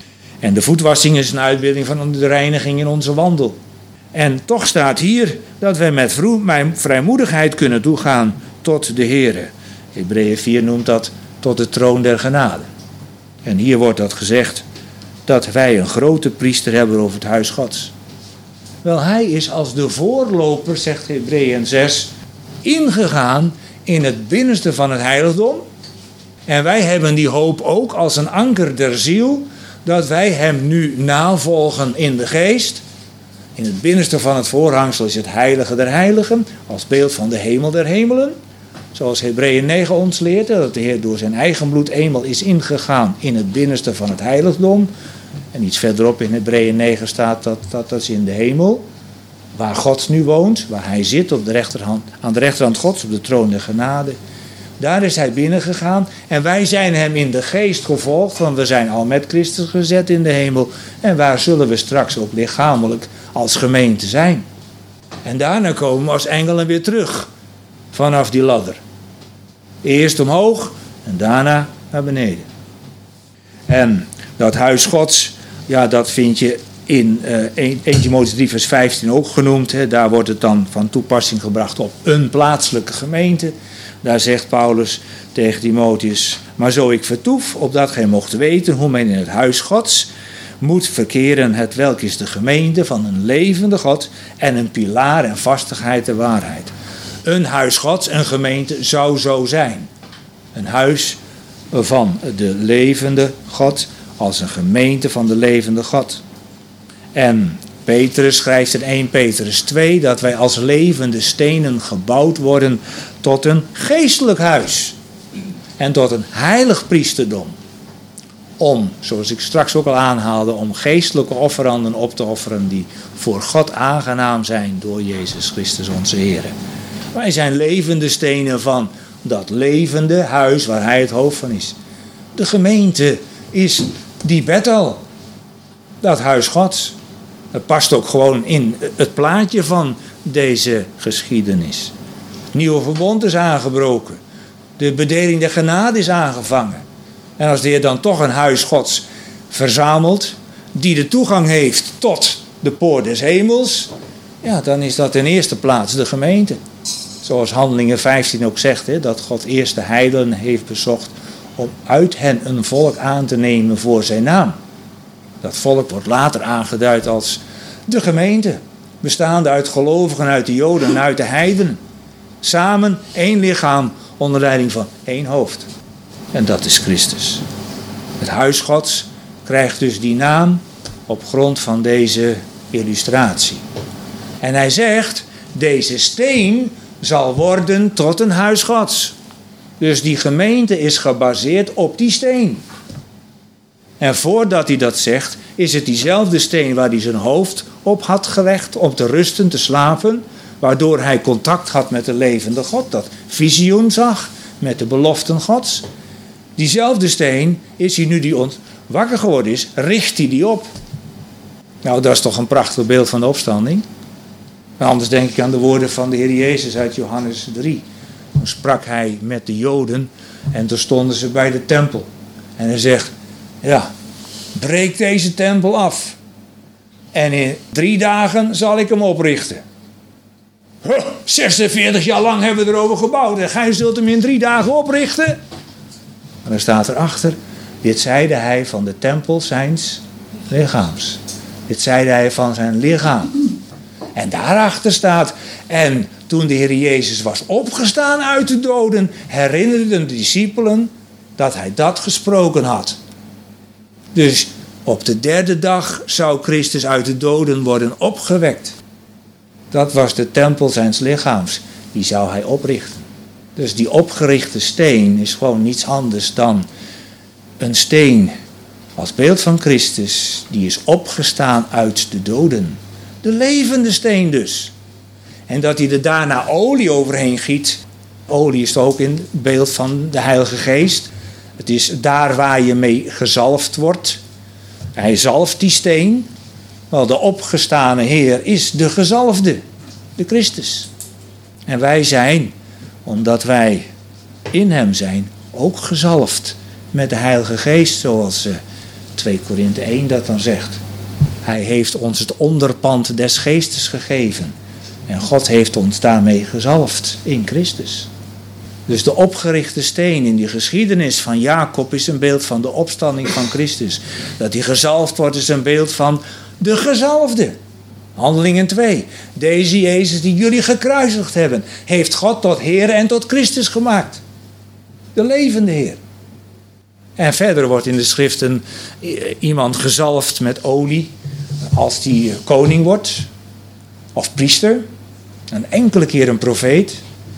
En de voetwassing is een uitbeelding van de reiniging in onze wandel. En toch staat hier dat wij met vrijmoedigheid kunnen toegaan tot de Heere. Hebreeën vier noemt dat tot de troon der genade. En hier wordt dat gezegd dat wij een grote priester hebben over het huis Gods. Wel, hij is als de voorloper, zegt Hebreeën zes, ingegaan in het binnenste van het heiligdom. En wij hebben die hoop ook als een anker der ziel, dat wij hem nu navolgen in de geest. In het binnenste van het voorhangsel is het heilige der heiligen, als beeld van de hemel der hemelen. Zoals Hebreeën negen ons leert, dat de Heer door zijn eigen bloed eenmaal is ingegaan in het binnenste van het heiligdom. En iets verderop in Hebreeën negen staat dat, dat dat is in de hemel, waar God nu woont, waar hij zit op de rechterhand, aan de rechterhand Gods, op de troon der genade. Daar is hij binnengegaan en wij zijn hem in de geest gevolgd, want we zijn al met Christus gezet in de hemel. En waar zullen we straks ook lichamelijk als gemeente zijn. En daarna komen we als engelen weer terug vanaf die ladder. Eerst omhoog en daarna naar beneden. En dat huis Gods, ja, dat vind je in uh, Eerste Timotheüs drie vers vijftien ook genoemd. Hè. Daar wordt het dan van toepassing gebracht op een plaatselijke gemeente. Daar zegt Paulus tegen Timotheus: maar zo ik vertoef, opdat gij mocht weten hoe men in het huis Gods moet verkeren, het welk is de gemeente van een levende God en een pilaar en vastigheid der waarheid. Een huis Gods, een gemeente, zou zo zijn. Een huis van de levende God als een gemeente van de levende God. En Petrus schrijft in Eerste Petrus twee dat wij als levende stenen gebouwd worden tot een geestelijk huis. En tot een heilig priesterdom. Om, zoals ik straks ook al aanhaalde, om geestelijke offeranden op te offeren die voor God aangenaam zijn door Jezus Christus onze Heer. Wij zijn levende stenen van dat levende huis waar Hij het hoofd van is. De gemeente is die Bethel, dat huis Gods. Het past ook gewoon in het plaatje van deze geschiedenis. Het nieuwe verbond is aangebroken. De bedeling der genade is aangevangen. En als de Heer dan toch een huis Gods verzamelt, die de toegang heeft tot de poort des hemels, ja, dan is dat in eerste plaats de gemeente. Zoals Handelingen vijftien ook zegt, hè, dat God eerst de heidenen heeft bezocht om uit hen een volk aan te nemen voor zijn naam. Dat volk wordt later aangeduid als de gemeente, bestaande uit gelovigen, uit de Joden en uit de heidenen. Samen één lichaam onder leiding van één hoofd. En dat is Christus. Het huis Gods krijgt dus die naam op grond van deze illustratie. En hij zegt, deze steen zal worden tot een huis Gods. Dus die gemeente is gebaseerd op die steen. En voordat hij dat zegt, is het diezelfde steen waar hij zijn hoofd op had gelegd, om te rusten, te slapen, waardoor hij contact had met de levende God, dat visioen zag met de beloften Gods. Diezelfde steen is hij nu die ont- wakker geworden is, richt hij die op. Nou, dat is toch een prachtig beeld van de opstanding. Maar anders denk ik aan de woorden van de Heer Jezus uit Johannes drie. Toen sprak hij met de Joden en toen stonden ze bij de tempel. En hij zegt, ja, breek deze tempel af. En in drie dagen zal ik hem oprichten. Huh, zesenveertig jaar lang hebben we erover gebouwd. En gij zult hem in drie dagen oprichten. En dan staat erachter, dit zeide hij van de tempel zijns lichaams. Dit zeide hij van zijn lichaam. En daarachter staat, en toen de Heer Jezus was opgestaan uit de doden, herinnerden de discipelen dat hij dat gesproken had. Dus op de derde dag zou Christus uit de doden worden opgewekt. Dat was de tempel zijns lichaams. Die zou hij oprichten. Dus die opgerichte steen is gewoon niets anders dan een steen als beeld van Christus. Die is opgestaan uit de doden. De levende steen dus. En dat hij er daarna olie overheen giet. Olie is toch ook in het beeld van de Heilige Geest. Het is daar waar je mee gezalfd wordt. Hij zalft die steen. Wel, de opgestane Heer is de gezalfde. De Christus. En wij zijn, omdat wij in hem zijn, ook gezalfd met de Heilige Geest. Zoals twee Korinthe één dat dan zegt. Hij heeft ons het onderpand des geestes gegeven. En God heeft ons daarmee gezalfd in Christus. Dus de opgerichte steen in die geschiedenis van Jacob is een beeld van de opstanding van Christus. Dat hij gezalfd wordt is een beeld van de gezalfde. Handelingen twee. Deze Jezus die jullie gekruisigd hebben, heeft God tot Heer en tot Christus gemaakt. De levende Heer. En verder wordt in de schriften iemand gezalfd met olie als die koning wordt. Of priester. Een enkele keer een profeet.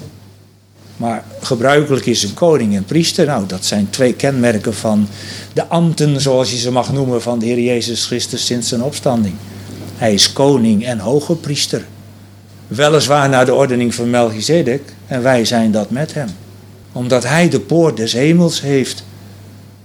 Maar gebruikelijk is een koning en priester. Nou, dat zijn twee kenmerken van de ambten, zoals je ze mag noemen, van de Heer Jezus Christus sinds zijn opstanding. Hij is koning en hoge priester. Weliswaar naar de ordening van Melchizedek. En wij zijn dat met hem. Omdat hij de poort des hemels heeft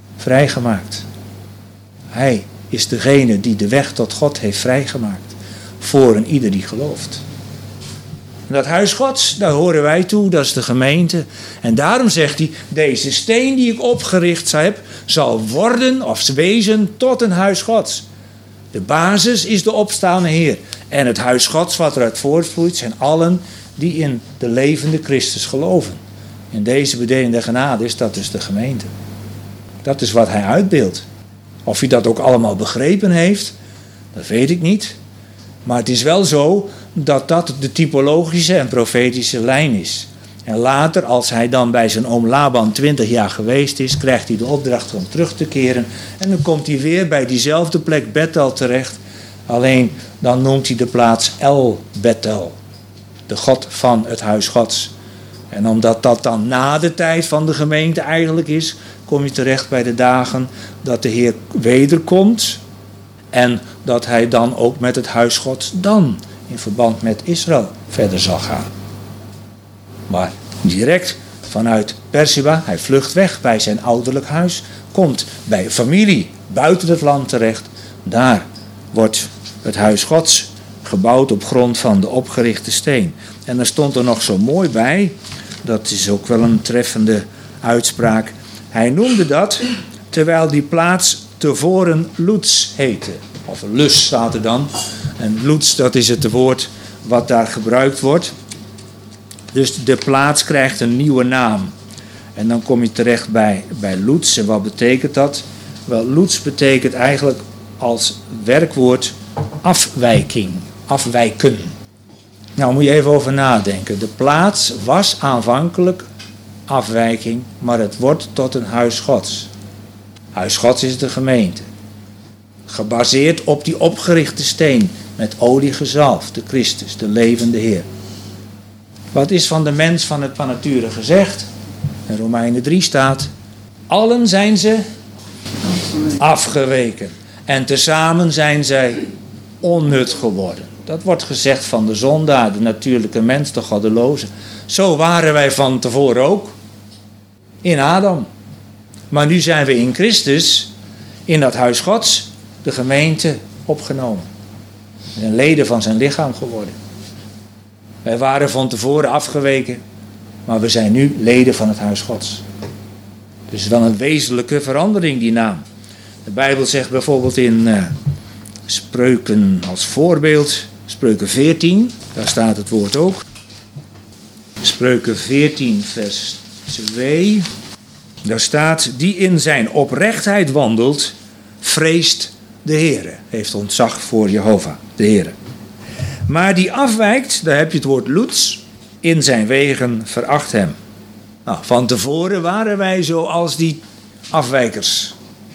vrijgemaakt. Hij is degene die de weg tot God heeft vrijgemaakt. voor een ieder die gelooft. En dat huis Gods, daar horen wij toe, dat is de gemeente. En daarom zegt hij, deze steen die ik opgericht heb, zal worden of wezen tot een huis Gods. De basis is de opstaande Heer. En het huis Gods wat eruit voortvloeit zijn allen die in de levende Christus geloven. En deze bedeling der genade is dat dus de gemeente. Dat is wat hij uitbeeldt. Of hij dat ook allemaal begrepen heeft, dat weet ik niet. Maar het is wel zo dat dat de typologische en profetische lijn is. En later, als hij dan bij zijn oom Laban twintig jaar geweest is, krijgt hij de opdracht om terug te keren. En dan komt hij weer bij diezelfde plek Bethel terecht. Alleen dan noemt hij de plaats El Bethel. De God van het huis Gods. En omdat dat dan na de tijd van de gemeente eigenlijk is, kom je terecht bij de dagen dat de Heer wederkomt. En dat hij dan ook met het huis Gods dan in verband met Israël verder zal gaan. Maar direct vanuit Beersheba, hij vlucht weg bij zijn ouderlijk huis, komt bij een familie buiten het land terecht. Daar wordt het huis Gods gebouwd op grond van de opgerichte steen. En er stond er nog zo mooi bij, dat is ook wel een treffende uitspraak. Hij noemde dat, terwijl die plaats tevoren Luz heette. Of Lus staat er dan. En Luz, dat is het woord wat daar gebruikt wordt. Dus de plaats krijgt een nieuwe naam. En dan kom je terecht bij, bij Luz. En wat betekent dat? Wel, Luz betekent eigenlijk als werkwoord afwijking. Afwijken. Nou, moet je even over nadenken. De plaats was aanvankelijk afwijking, maar het wordt tot een huis Gods. Huis Gods is de gemeente. Gebaseerd op die opgerichte steen met olie gezalfd, de Christus, de levende Heer. Wat is van de mens van het van nature gezegd? In Romeinen drie staat, allen zijn ze afgeweken. En tezamen zijn zij onnut geworden. Dat wordt gezegd van de zondaar, de natuurlijke mens, de goddeloze. Zo waren wij van tevoren ook. In Adam. Maar nu zijn we in Christus, in dat huis Gods, de gemeente, opgenomen. We zijn leden van zijn lichaam geworden. Wij waren van tevoren afgeweken, maar we zijn nu leden van het huis Gods. Dus wel een wezenlijke verandering, die naam. De Bijbel zegt bijvoorbeeld in uh, Spreuken als voorbeeld, Spreuken veertien, daar staat het woord ook. Spreuken veertien vers twee, daar staat, die in zijn oprechtheid wandelt, vreest de Heere, heeft ontzag voor Jehovah, de Heere. Maar die afwijkt, daar heb je het woord Luz, in zijn wegen veracht hem. Nou, van tevoren waren wij zoals die afwijkers.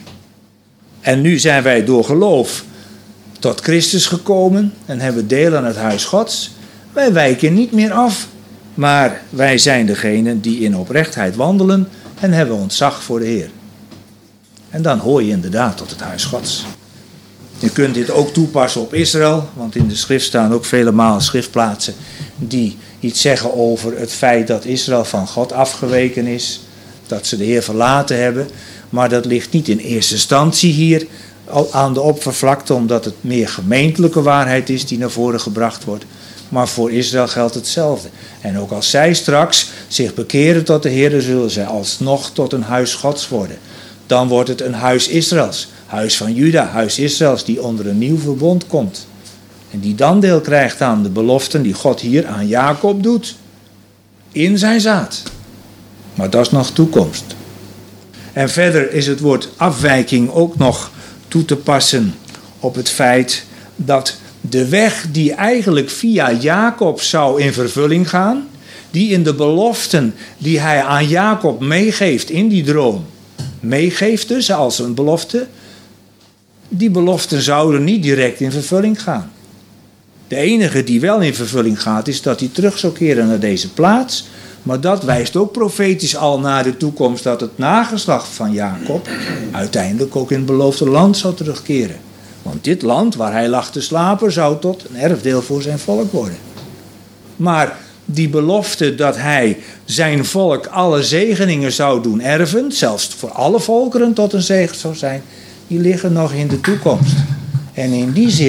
En nu zijn wij door geloof tot Christus gekomen en hebben deel aan het huis Gods. Wij wijken niet meer af, maar wij zijn degenen die in oprechtheid wandelen en hebben ontzag voor de Heer. En dan hoor je inderdaad tot het huis Gods. Je kunt dit ook toepassen op Israël, want in de schrift staan ook vele malen schriftplaatsen die iets zeggen over het feit dat Israël van God afgeweken is, dat ze de Heer verlaten hebben. Maar dat ligt niet in eerste instantie hier aan de oppervlakte, omdat het meer gemeentelijke waarheid is die naar voren gebracht wordt. Maar voor Israël geldt hetzelfde. En ook als zij straks zich bekeren tot de Heer, zullen zij alsnog tot een huis Gods worden. Dan wordt het een huis Israëls, huis van Juda, huis Israëls, die onder een nieuw verbond komt. En die dan deel krijgt aan de beloften die God hier aan Jacob doet. In zijn zaad. Maar dat is nog toekomst. En verder is het woord afwijking ook nog toe te passen op het feit dat de weg die eigenlijk via Jacob zou in vervulling gaan, die in de beloften die hij aan Jacob meegeeft in die droom, meegeeft dus als een belofte, die beloften zouden niet direct in vervulling gaan. De enige die wel in vervulling gaat is dat hij terug zou keren naar deze plaats. Maar dat wijst ook profetisch al naar de toekomst dat het nageslacht van Jacob uiteindelijk ook in het beloofde land zou terugkeren. Want dit land waar hij lag te slapen zou tot een erfdeel voor zijn volk worden. Maar die belofte dat hij zijn volk alle zegeningen zou doen erven, zelfs voor alle volkeren tot een zegen zou zijn, die liggen nog in de toekomst. En in die zin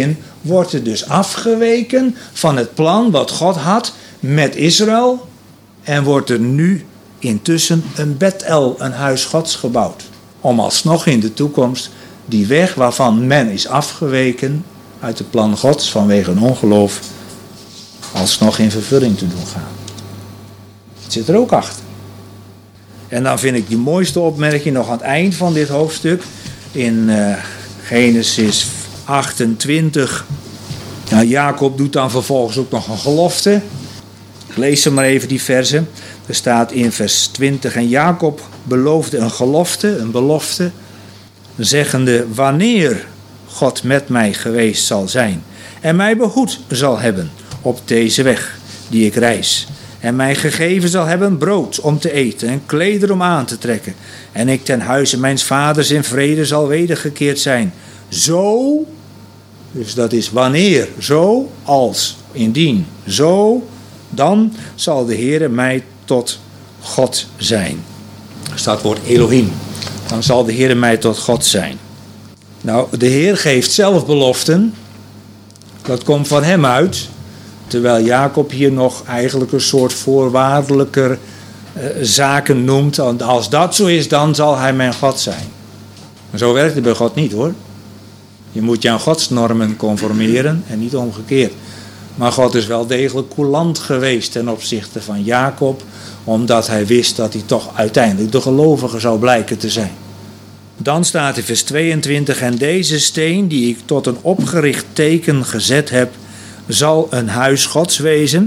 wordt er dus afgeweken van het plan wat God had met Israël. En wordt er nu intussen een Bethel, een huis Gods gebouwd. Om alsnog in de toekomst die weg waarvan men is afgeweken uit het plan Gods vanwege een ongeloof alsnog in vervulling te doen gaan. Het zit er ook achter. En dan vind ik die mooiste opmerking nog aan het eind van dit hoofdstuk. In uh, Genesis achtentwintig. Nou, Jacob doet dan vervolgens ook nog een gelofte. Ik lees ze maar even die versen. Er staat in vers twintig. En Jacob beloofde een gelofte, een belofte. Zeggende, wanneer God met mij geweest zal zijn. En mij behoed zal hebben op deze weg die ik reis. En mij gegeven zal hebben brood om te eten en klederen om aan te trekken. En ik ten huize mijns vaders in vrede zal wedergekeerd zijn. Zo, dus dat is wanneer, zo als, indien, zo, dan zal de Heere mij tot God zijn. Er staat het woord Elohim. Dan zal de Heere mij tot God zijn. Nou, de Heer geeft zelf beloften. Dat komt van hem uit. Terwijl Jacob hier nog eigenlijk een soort voorwaardelijker uh, zaken noemt. Als dat zo is, dan zal hij mijn God zijn. Maar zo werkt het bij God niet, hoor. Je moet je aan Gods normen conformeren en niet omgekeerd. Maar God is wel degelijk coulant geweest ten opzichte van Jacob. Omdat hij wist dat hij toch uiteindelijk de gelovige zou blijken te zijn. Dan staat in vers tweeëntwintig. En deze steen die ik tot een opgericht teken gezet heb, zal een huis Gods wezen,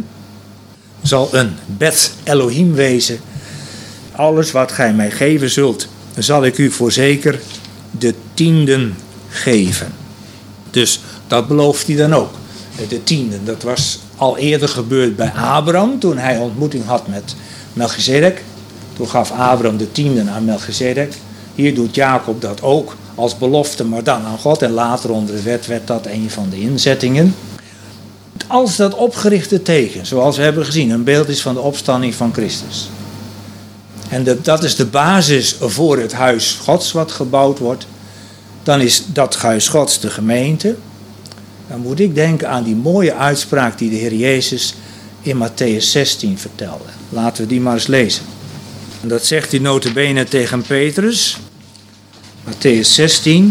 zal een Bet Elohim wezen. Alles wat gij mij geven zult, zal ik u voorzeker de tienden geven. Dus dat belooft hij dan ook. De tienden, dat was al eerder gebeurd bij Abraham, toen hij ontmoeting had met Melchizedek. Toen gaf Abraham de tienden aan Melchizedek. Hier doet Jacob dat ook als belofte, maar dan aan God. En later onder de wet werd dat een van de inzettingen. Als dat opgerichte teken, zoals we hebben gezien, een beeld is van de opstanding van Christus. En de, dat is de basis voor het huis Gods wat gebouwd wordt. Dan is dat huis Gods de gemeente. Dan moet ik denken aan die mooie uitspraak die de Heer Jezus in Mattheüs zestien vertelde. Laten we die maar eens lezen. En dat zegt hij nota bene tegen Petrus. Mattheüs zestien.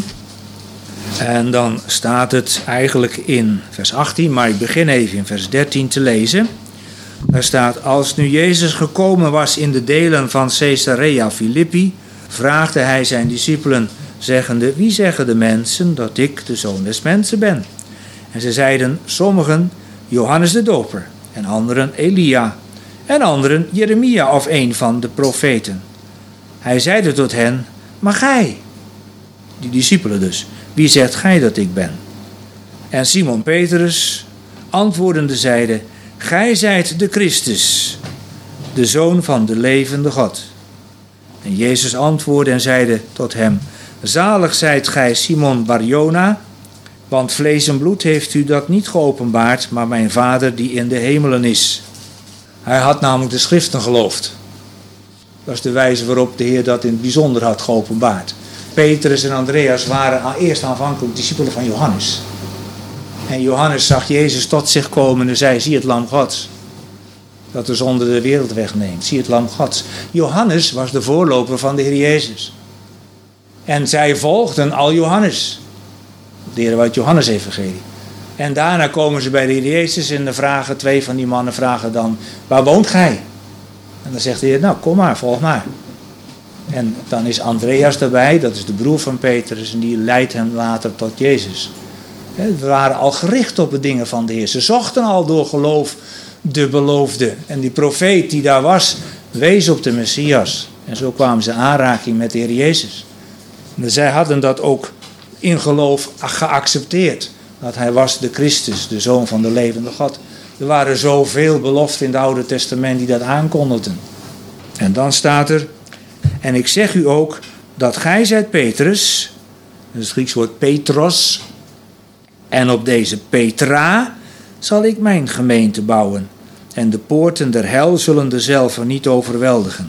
En dan staat het eigenlijk in vers achttien, maar ik begin even in vers dertien te lezen. Daar staat, als nu Jezus gekomen was in de delen van Caesarea Philippi, vraagde hij zijn discipelen, zeggende, wie zeggen de mensen dat ik de Zoon des Mensen ben? En ze zeiden, sommigen Johannes de Doper, en anderen Elia, en anderen Jeremia of een van de profeten. Hij zeide tot hen, maar gij, die discipelen dus, wie zegt gij dat ik ben? En Simon Petrus antwoordende zeide, gij zijt de Christus, de Zoon van de levende God. En Jezus antwoordde en zeide tot hem, zalig zijt gij Simon Barjona, want vlees en bloed heeft u dat niet geopenbaard, maar mijn Vader die in de hemelen is. Hij had namelijk de schriften geloofd. Dat is de wijze waarop de Heer dat in het bijzonder had geopenbaard. Petrus en Andreas waren eerst aanvankelijk discipelen van Johannes. En Johannes zag Jezus tot zich komen en zei, zie het lam Gods. Dat de zonde de wereld wegneemt. Zie het lam Gods. Johannes was de voorloper van de Heer Jezus. En zij volgden al Johannes. Leren we uit Johannes evangelie. En daarna komen ze bij de Heer Jezus en de vragen, twee van die mannen vragen dan, waar woont gij? En dan zegt de Heer, nou kom maar, volg maar. En dan is Andreas daarbij, dat is de broer van Petrus, en die leidt hem later tot Jezus. We waren al gericht op de dingen van de Heer. Ze zochten al door geloof de beloofde. En die profeet die daar was, wees op de Messias. En zo kwamen ze in aanraking met de Heer Jezus. En zij hadden dat ook in geloof geaccepteerd. Dat hij was de Christus, de Zoon van de levende God. Er waren zoveel beloften in het Oude Testament die dat aankondigden. En dan staat er, en ik zeg u ook dat gij zijt Petrus, dat is het Grieks woord Petros, en op deze Petra zal ik mijn gemeente bouwen. En de poorten der hel zullen dezelve niet overweldigen.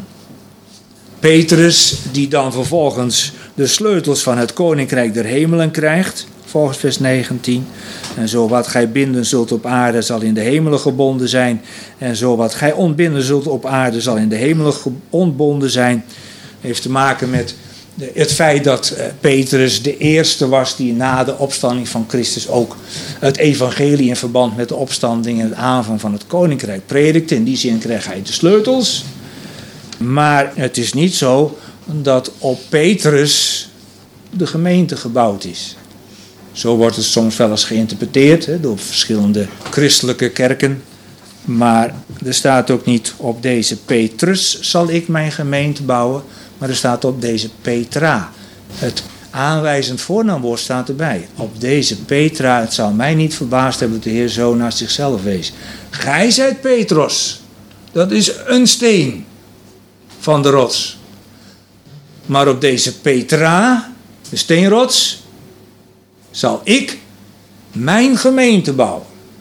Petrus, die dan vervolgens de sleutels van het koninkrijk der hemelen krijgt, volgens vers negentien. En zo wat gij binden zult op aarde zal in de hemelen gebonden zijn. En zo wat gij ontbinden zult op aarde zal in de hemelen ontbonden zijn. Heeft te maken met de, het feit dat uh, Petrus de eerste was die na de opstanding van Christus ook het evangelie in verband met de opstanding en het aanvang van het koninkrijk predikte. In die zin kreeg hij de sleutels. Maar het is niet zo dat op Petrus de gemeente gebouwd is. Zo wordt het soms wel eens geïnterpreteerd hè, door verschillende christelijke kerken. Maar er staat ook niet op deze Petrus zal ik mijn gemeente bouwen. Maar er staat op deze Petra. Het aanwijzend voornaamwoord staat erbij. Op deze Petra, het zal mij niet verbaasd hebben dat de Heer zo naar zichzelf wees. Gij zijt Petros. Dat is een steen van de rots. Maar op deze Petra, de steenrots, zal ik mijn gemeente bouwen.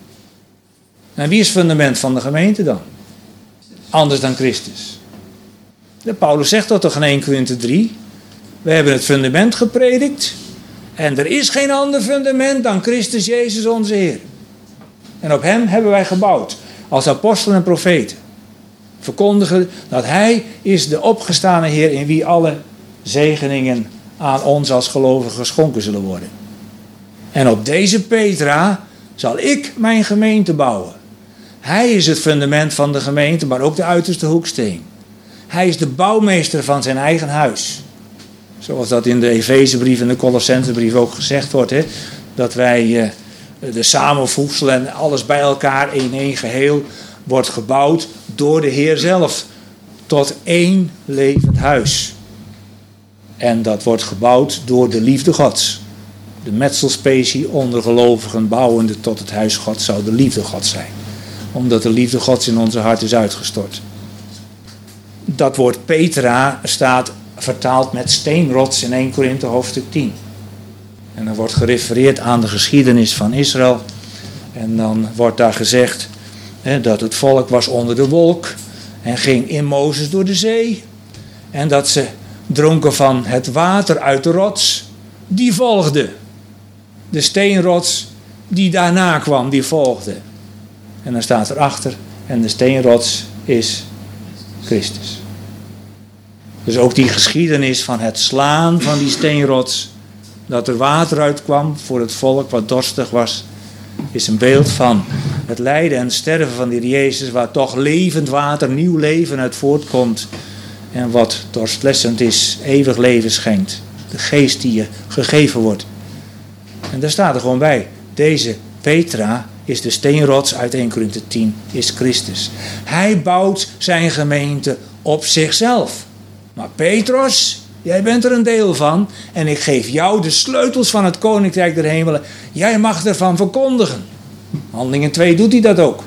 En wie is het fundament van de gemeente dan? Anders dan Christus. De Paulus zegt dat toch in Eerste Korinthe drie. We hebben het fundament gepredikt. En er is geen ander fundament dan Christus Jezus onze Heer. En op hem hebben wij gebouwd. Als apostelen en profeten. Verkondigen dat hij is de opgestane Heer in wie alle zegeningen aan ons als gelovigen geschonken zullen worden. En op deze Petra zal ik mijn gemeente bouwen. Hij is het fundament van de gemeente, maar ook de uiterste hoeksteen. Hij is de bouwmeester van zijn eigen huis. Zoals dat in de Efezebrief en de Colossensebrief ook gezegd wordt. Hè? Dat wij uh, de samenvoegsel en alles bij elkaar in één geheel wordt gebouwd door de Heer zelf. Tot één levend huis. En dat wordt gebouwd door de liefde Gods. De metselspecie onder gelovigen bouwende tot het huis Gods zou de liefde Gods zijn. Omdat de liefde Gods in onze hart is uitgestort. Dat woord Petra staat vertaald met steenrots in Eerste Korinthe hoofdstuk tien. En dan wordt gerefereerd aan de geschiedenis van Israël. En dan wordt daar gezegd hè, dat het volk was onder de wolk en ging in Mozes door de zee. En dat ze dronken van het water uit de rots. Die volgde. De steenrots die daarna kwam, die volgde. En dan staat erachter, en de steenrots is Christus. Dus ook die geschiedenis van het slaan van die steenrots, dat er water uitkwam voor het volk wat dorstig was, is een beeld van het lijden en sterven van die Jezus, waar toch levend water, nieuw leven uit voortkomt. En wat dorstlessend is, eeuwig leven schenkt. De geest die je gegeven wordt. En daar staat er gewoon bij, deze Petra is de steenrots uit Eerste Korinthe tien, is Christus. Hij bouwt zijn gemeente op zichzelf. Maar Petros, jij bent er een deel van. En ik geef jou de sleutels van het koninkrijk der hemelen. Jij mag ervan verkondigen. Handelingen twee doet hij dat ook.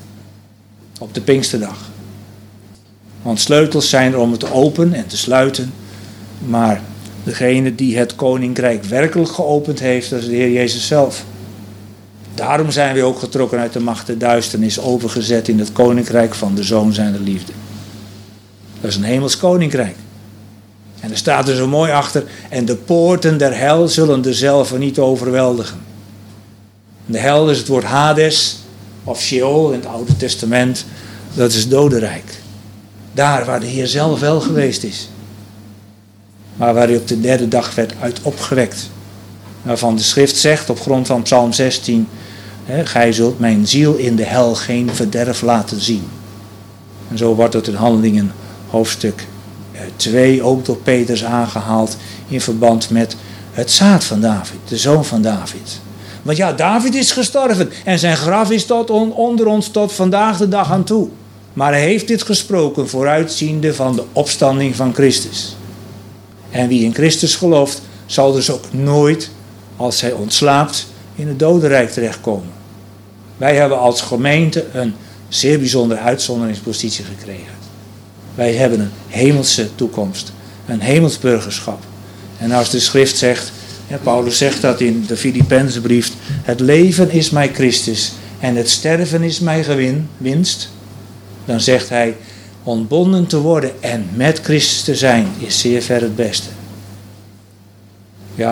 Op de Pinksterdag. Want sleutels zijn er om het te openen en te sluiten. Maar degene die het koninkrijk werkelijk geopend heeft, dat is de Heer Jezus zelf. Daarom zijn we ook getrokken uit de macht der duisternis, overgezet in het koninkrijk van de Zoon zijner liefde. Dat is een hemels koninkrijk. En er staat er zo mooi achter, en de poorten der hel zullen dezelfde niet overweldigen. De hel is het woord Hades, of Sheol in het Oude Testament, dat is het dodenrijk. Daar waar de Heer zelf wel geweest is. Maar waar hij op de derde dag werd uit opgewekt. Waarvan de schrift zegt op grond van Psalm zestien, hè, gij zult mijn ziel in de hel geen verderf laten zien. En zo wordt het in Handelingen hoofdstuk twee ook door Petrus aangehaald in verband met het zaad van David, de zoon van David. Want ja, David is gestorven en zijn graf is tot on, onder ons tot vandaag de dag aan toe. Maar hij heeft dit gesproken vooruitziende van de opstanding van Christus. En wie in Christus gelooft, zal dus ook nooit, als hij ontslaapt, in het dodenrijk terechtkomen. Wij hebben als gemeente een zeer bijzondere uitzonderingspositie gekregen. Wij hebben een hemelse toekomst, een hemels burgerschap. En als de schrift zegt, en Paulus zegt dat in de Filippenzenbrief, het leven is mij Christus en het sterven is mij gewin, winst. Dan zegt hij, ontbonden te worden en met Christus te zijn is zeer ver het beste. Ja,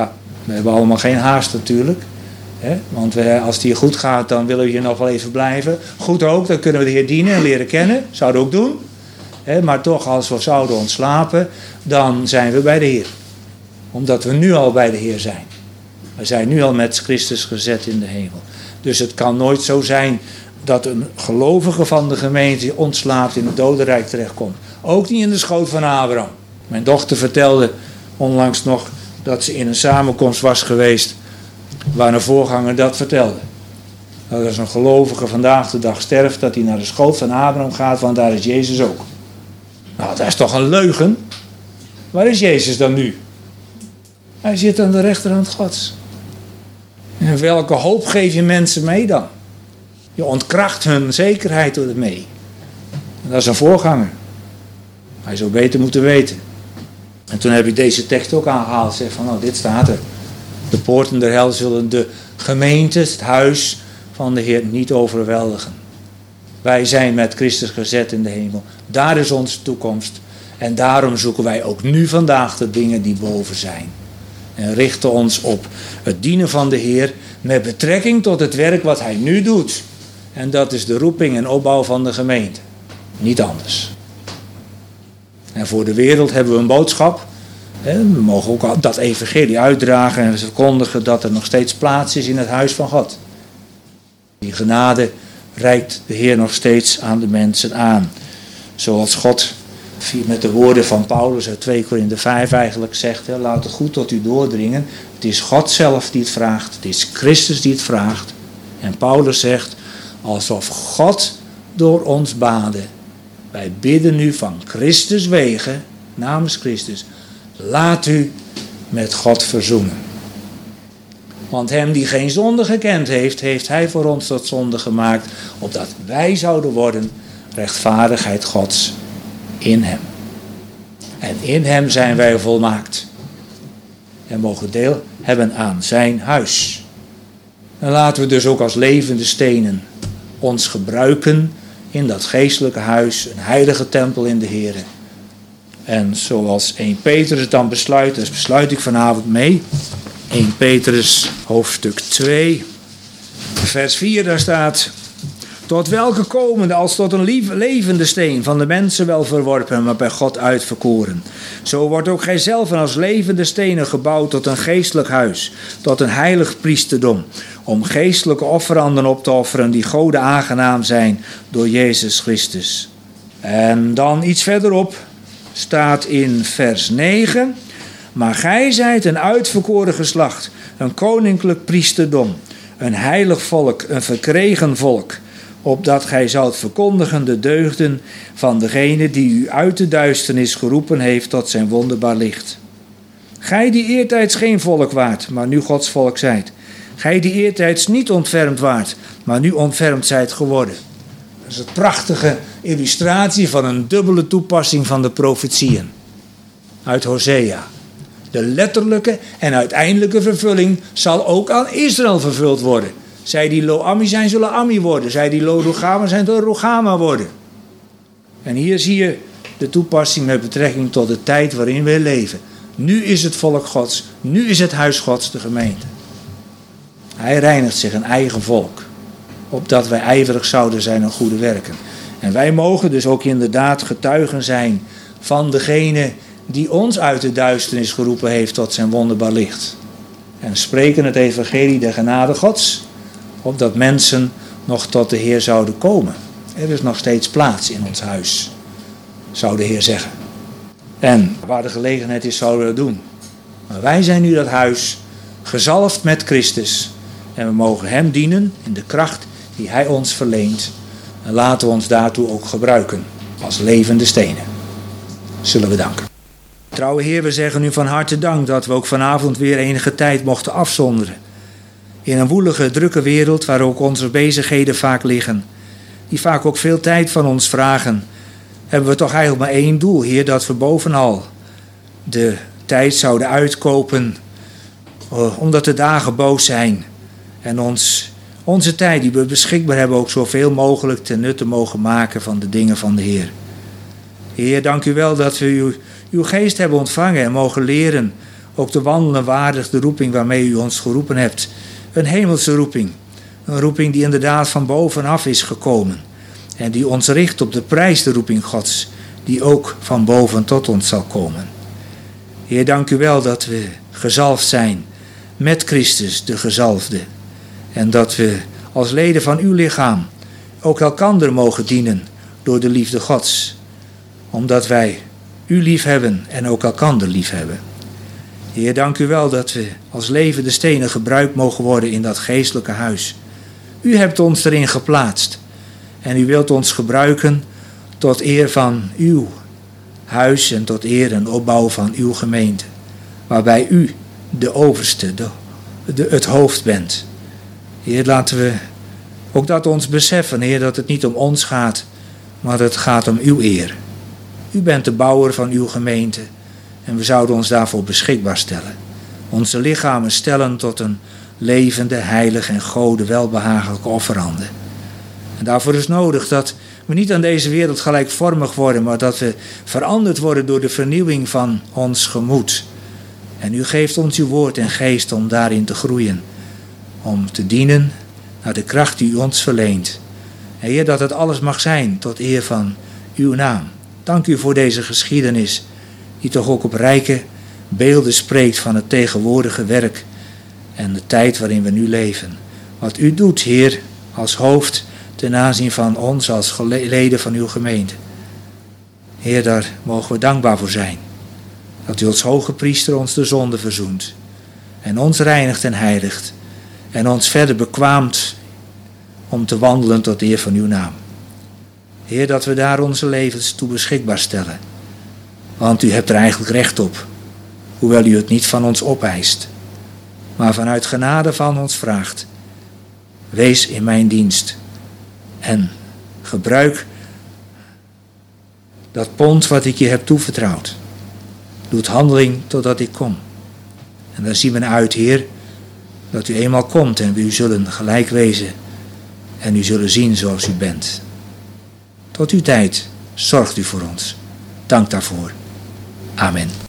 We hebben allemaal geen haast natuurlijk. Hè? Want we, als het hier goed gaat, dan willen we hier nog wel even blijven. Goed ook, dan kunnen we de Heer dienen en leren kennen. Zouden we ook doen. Hè? Maar toch, als we zouden ontslapen, dan zijn we bij de Heer. Omdat we nu al bij de Heer zijn. We zijn nu al met Christus gezet in de hemel. Dus het kan nooit zo zijn dat een gelovige van de gemeente ontslaapt in het dodenrijk terechtkomt. Ook niet in de schoot van Abraham. Mijn dochter vertelde onlangs nog dat ze in een samenkomst was geweest waar een voorganger dat vertelde. Dat als een gelovige vandaag de dag sterft, dat hij naar de schoot van Abraham gaat, want daar is Jezus ook. Nou, dat is toch een leugen? Waar is Jezus dan nu? Hij zit aan de rechterhand Gods. En welke hoop geef je mensen mee dan? Je ontkracht hun zekerheid door het mee. En dat is een voorganger. Hij zou beter moeten weten. En toen heb ik deze tekst ook aangehaald. Zeg van, nou, dit staat er. De poorten der hel zullen de gemeente, het huis van de Heer, niet overweldigen. Wij zijn met Christus gezet in de hemel. Daar is onze toekomst. En daarom zoeken wij ook nu vandaag de dingen die boven zijn. En richten ons op het dienen van de Heer met betrekking tot het werk wat Hij nu doet. En dat is de roeping en opbouw van de gemeente. Niet anders. En voor de wereld hebben we een boodschap. We mogen ook dat evangelie uitdragen en verkondigen dat er nog steeds plaats is in het huis van God. Die genade reikt de Heer nog steeds aan de mensen aan. Zoals God met de woorden van Paulus uit twee Korinthe vijf eigenlijk zegt. Laat het goed tot u doordringen. Het is God zelf die het vraagt. Het is Christus die het vraagt. En Paulus zegt, alsof God door ons baden. Wij bidden nu van Christus wegen, namens Christus, laat u met God verzoenen. Want hem die geen zonde gekend heeft, heeft hij voor ons tot zonde gemaakt, opdat wij zouden worden rechtvaardigheid Gods in hem. En in hem zijn wij volmaakt. En mogen deel hebben aan zijn huis. En laten we dus ook als levende stenen ons gebruiken in dat geestelijke huis, een heilige tempel in de Here. En zoals Eerste Petrus het dan besluit, dus besluit ik vanavond mee. Eerste Petrus hoofdstuk twee, vers vier, daar staat: tot welke komende als tot een levende steen, van de mensen wel verworpen, maar bij God uitverkoren. Zo wordt ook gij zelf als levende stenen gebouwd tot een geestelijk huis, tot een heilig priesterdom, om geestelijke offeranden op te offeren die Gode aangenaam zijn door Jezus Christus. En dan iets verderop staat in vers negen: maar gij zijt een uitverkoren geslacht, een koninklijk priesterdom, een heilig volk, een verkregen volk, opdat gij zoudt verkondigen de deugden van degene die u uit de duisternis geroepen heeft tot zijn wonderbaar licht. Gij die eertijds geen volk waart, maar nu Gods volk zijt. Gij die eertijds niet ontfermd waart, maar nu ontfermd zijt geworden. Dat is een prachtige illustratie van een dubbele toepassing van de profetieën uit Hosea. De letterlijke en uiteindelijke vervulling zal ook aan Israël vervuld worden. Zij die Lo-Ammi zijn, zullen Ammi worden. Zij die Lo-Rugama zijn, zullen Rugama worden. En hier zie je de toepassing met betrekking tot de tijd waarin we leven. Nu is het volk Gods. Nu is het huis Gods, de gemeente. Hij reinigt zich een eigen volk. Opdat wij ijverig zouden zijn aan goede werken. En wij mogen dus ook inderdaad getuigen zijn van degene die ons uit de duisternis geroepen heeft tot zijn wonderbaar licht. En spreken het evangelie der genade Gods, opdat mensen nog tot de Heer zouden komen. Er is nog steeds plaats in ons huis, zou de Heer zeggen. En waar de gelegenheid is, zouden we dat doen. Maar wij zijn nu dat huis, gezalfd met Christus. En we mogen hem dienen in de kracht die hij ons verleent. En laten we ons daartoe ook gebruiken, als levende stenen. Zullen we danken. Trouwe Heer, we zeggen u van harte dank dat we ook vanavond weer enige tijd mochten afzonderen. In een woelige, drukke wereld waar ook onze bezigheden vaak liggen. Die vaak ook veel tijd van ons vragen. Hebben we toch eigenlijk maar één doel, Heer, dat we bovenal de tijd zouden uitkopen. Omdat de dagen boos zijn. En ons, onze tijd die we beschikbaar hebben ook zoveel mogelijk ten nutte mogen maken van de dingen van de Heer. Heer, dank u wel dat we uw, uw geest hebben ontvangen en mogen leren ook te wandelen waardig de roeping waarmee u ons geroepen hebt. Een hemelse roeping. Een roeping die inderdaad van bovenaf is gekomen. En die ons richt op de prijs, de roeping Gods, die ook van boven tot ons zal komen. Heer, dank u wel dat we gezalfd zijn met Christus, de gezalfde. En dat we als leden van uw lichaam ook elkander mogen dienen door de liefde Gods. Omdat wij u lief hebben en ook elkander lief hebben. Heer, dank u wel dat we als levende stenen gebruikt mogen worden in dat geestelijke huis. U hebt ons erin geplaatst. En u wilt ons gebruiken tot eer van uw huis en tot eer en opbouw van uw gemeente. Waarbij u de overste, de, de, het hoofd bent. Heer, laten we ook dat ons beseffen, Heer, dat het niet om ons gaat, maar het gaat om uw eer. U bent de bouwer van uw gemeente en we zouden ons daarvoor beschikbaar stellen. Onze lichamen stellen tot een levende, heilige en Gode welbehagelijke offerande. En daarvoor is nodig dat we niet aan deze wereld gelijkvormig worden, maar dat we veranderd worden door de vernieuwing van ons gemoed. En u geeft ons uw woord en geest om daarin te groeien. Om te dienen naar de kracht die u ons verleent. En Heer, dat het alles mag zijn tot eer van uw naam. Dank u voor deze geschiedenis, die toch ook op rijke beelden spreekt van het tegenwoordige werk en de tijd waarin we nu leven. Wat u doet, Heer, als hoofd ten aanzien van ons als leden van uw gemeente. Heer, daar mogen we dankbaar voor zijn. Dat u als hoge priester ons de zonde verzoent. En ons reinigt en heiligt. En ons verder bekwaamt om te wandelen tot eer van uw naam. Heer, dat we daar onze levens toe beschikbaar stellen. Want u hebt er eigenlijk recht op. Hoewel u het niet van ons opeist. Maar vanuit genade van ons vraagt. Wees in mijn dienst. En gebruik dat pond wat ik je heb toevertrouwd. Doe het handeling totdat ik kom. En daar zien we uit, Heer, dat u eenmaal komt en we u zullen gelijk wezen. En u zullen zien zoals u bent. Tot uw tijd zorgt u voor ons. Dank daarvoor. Amen.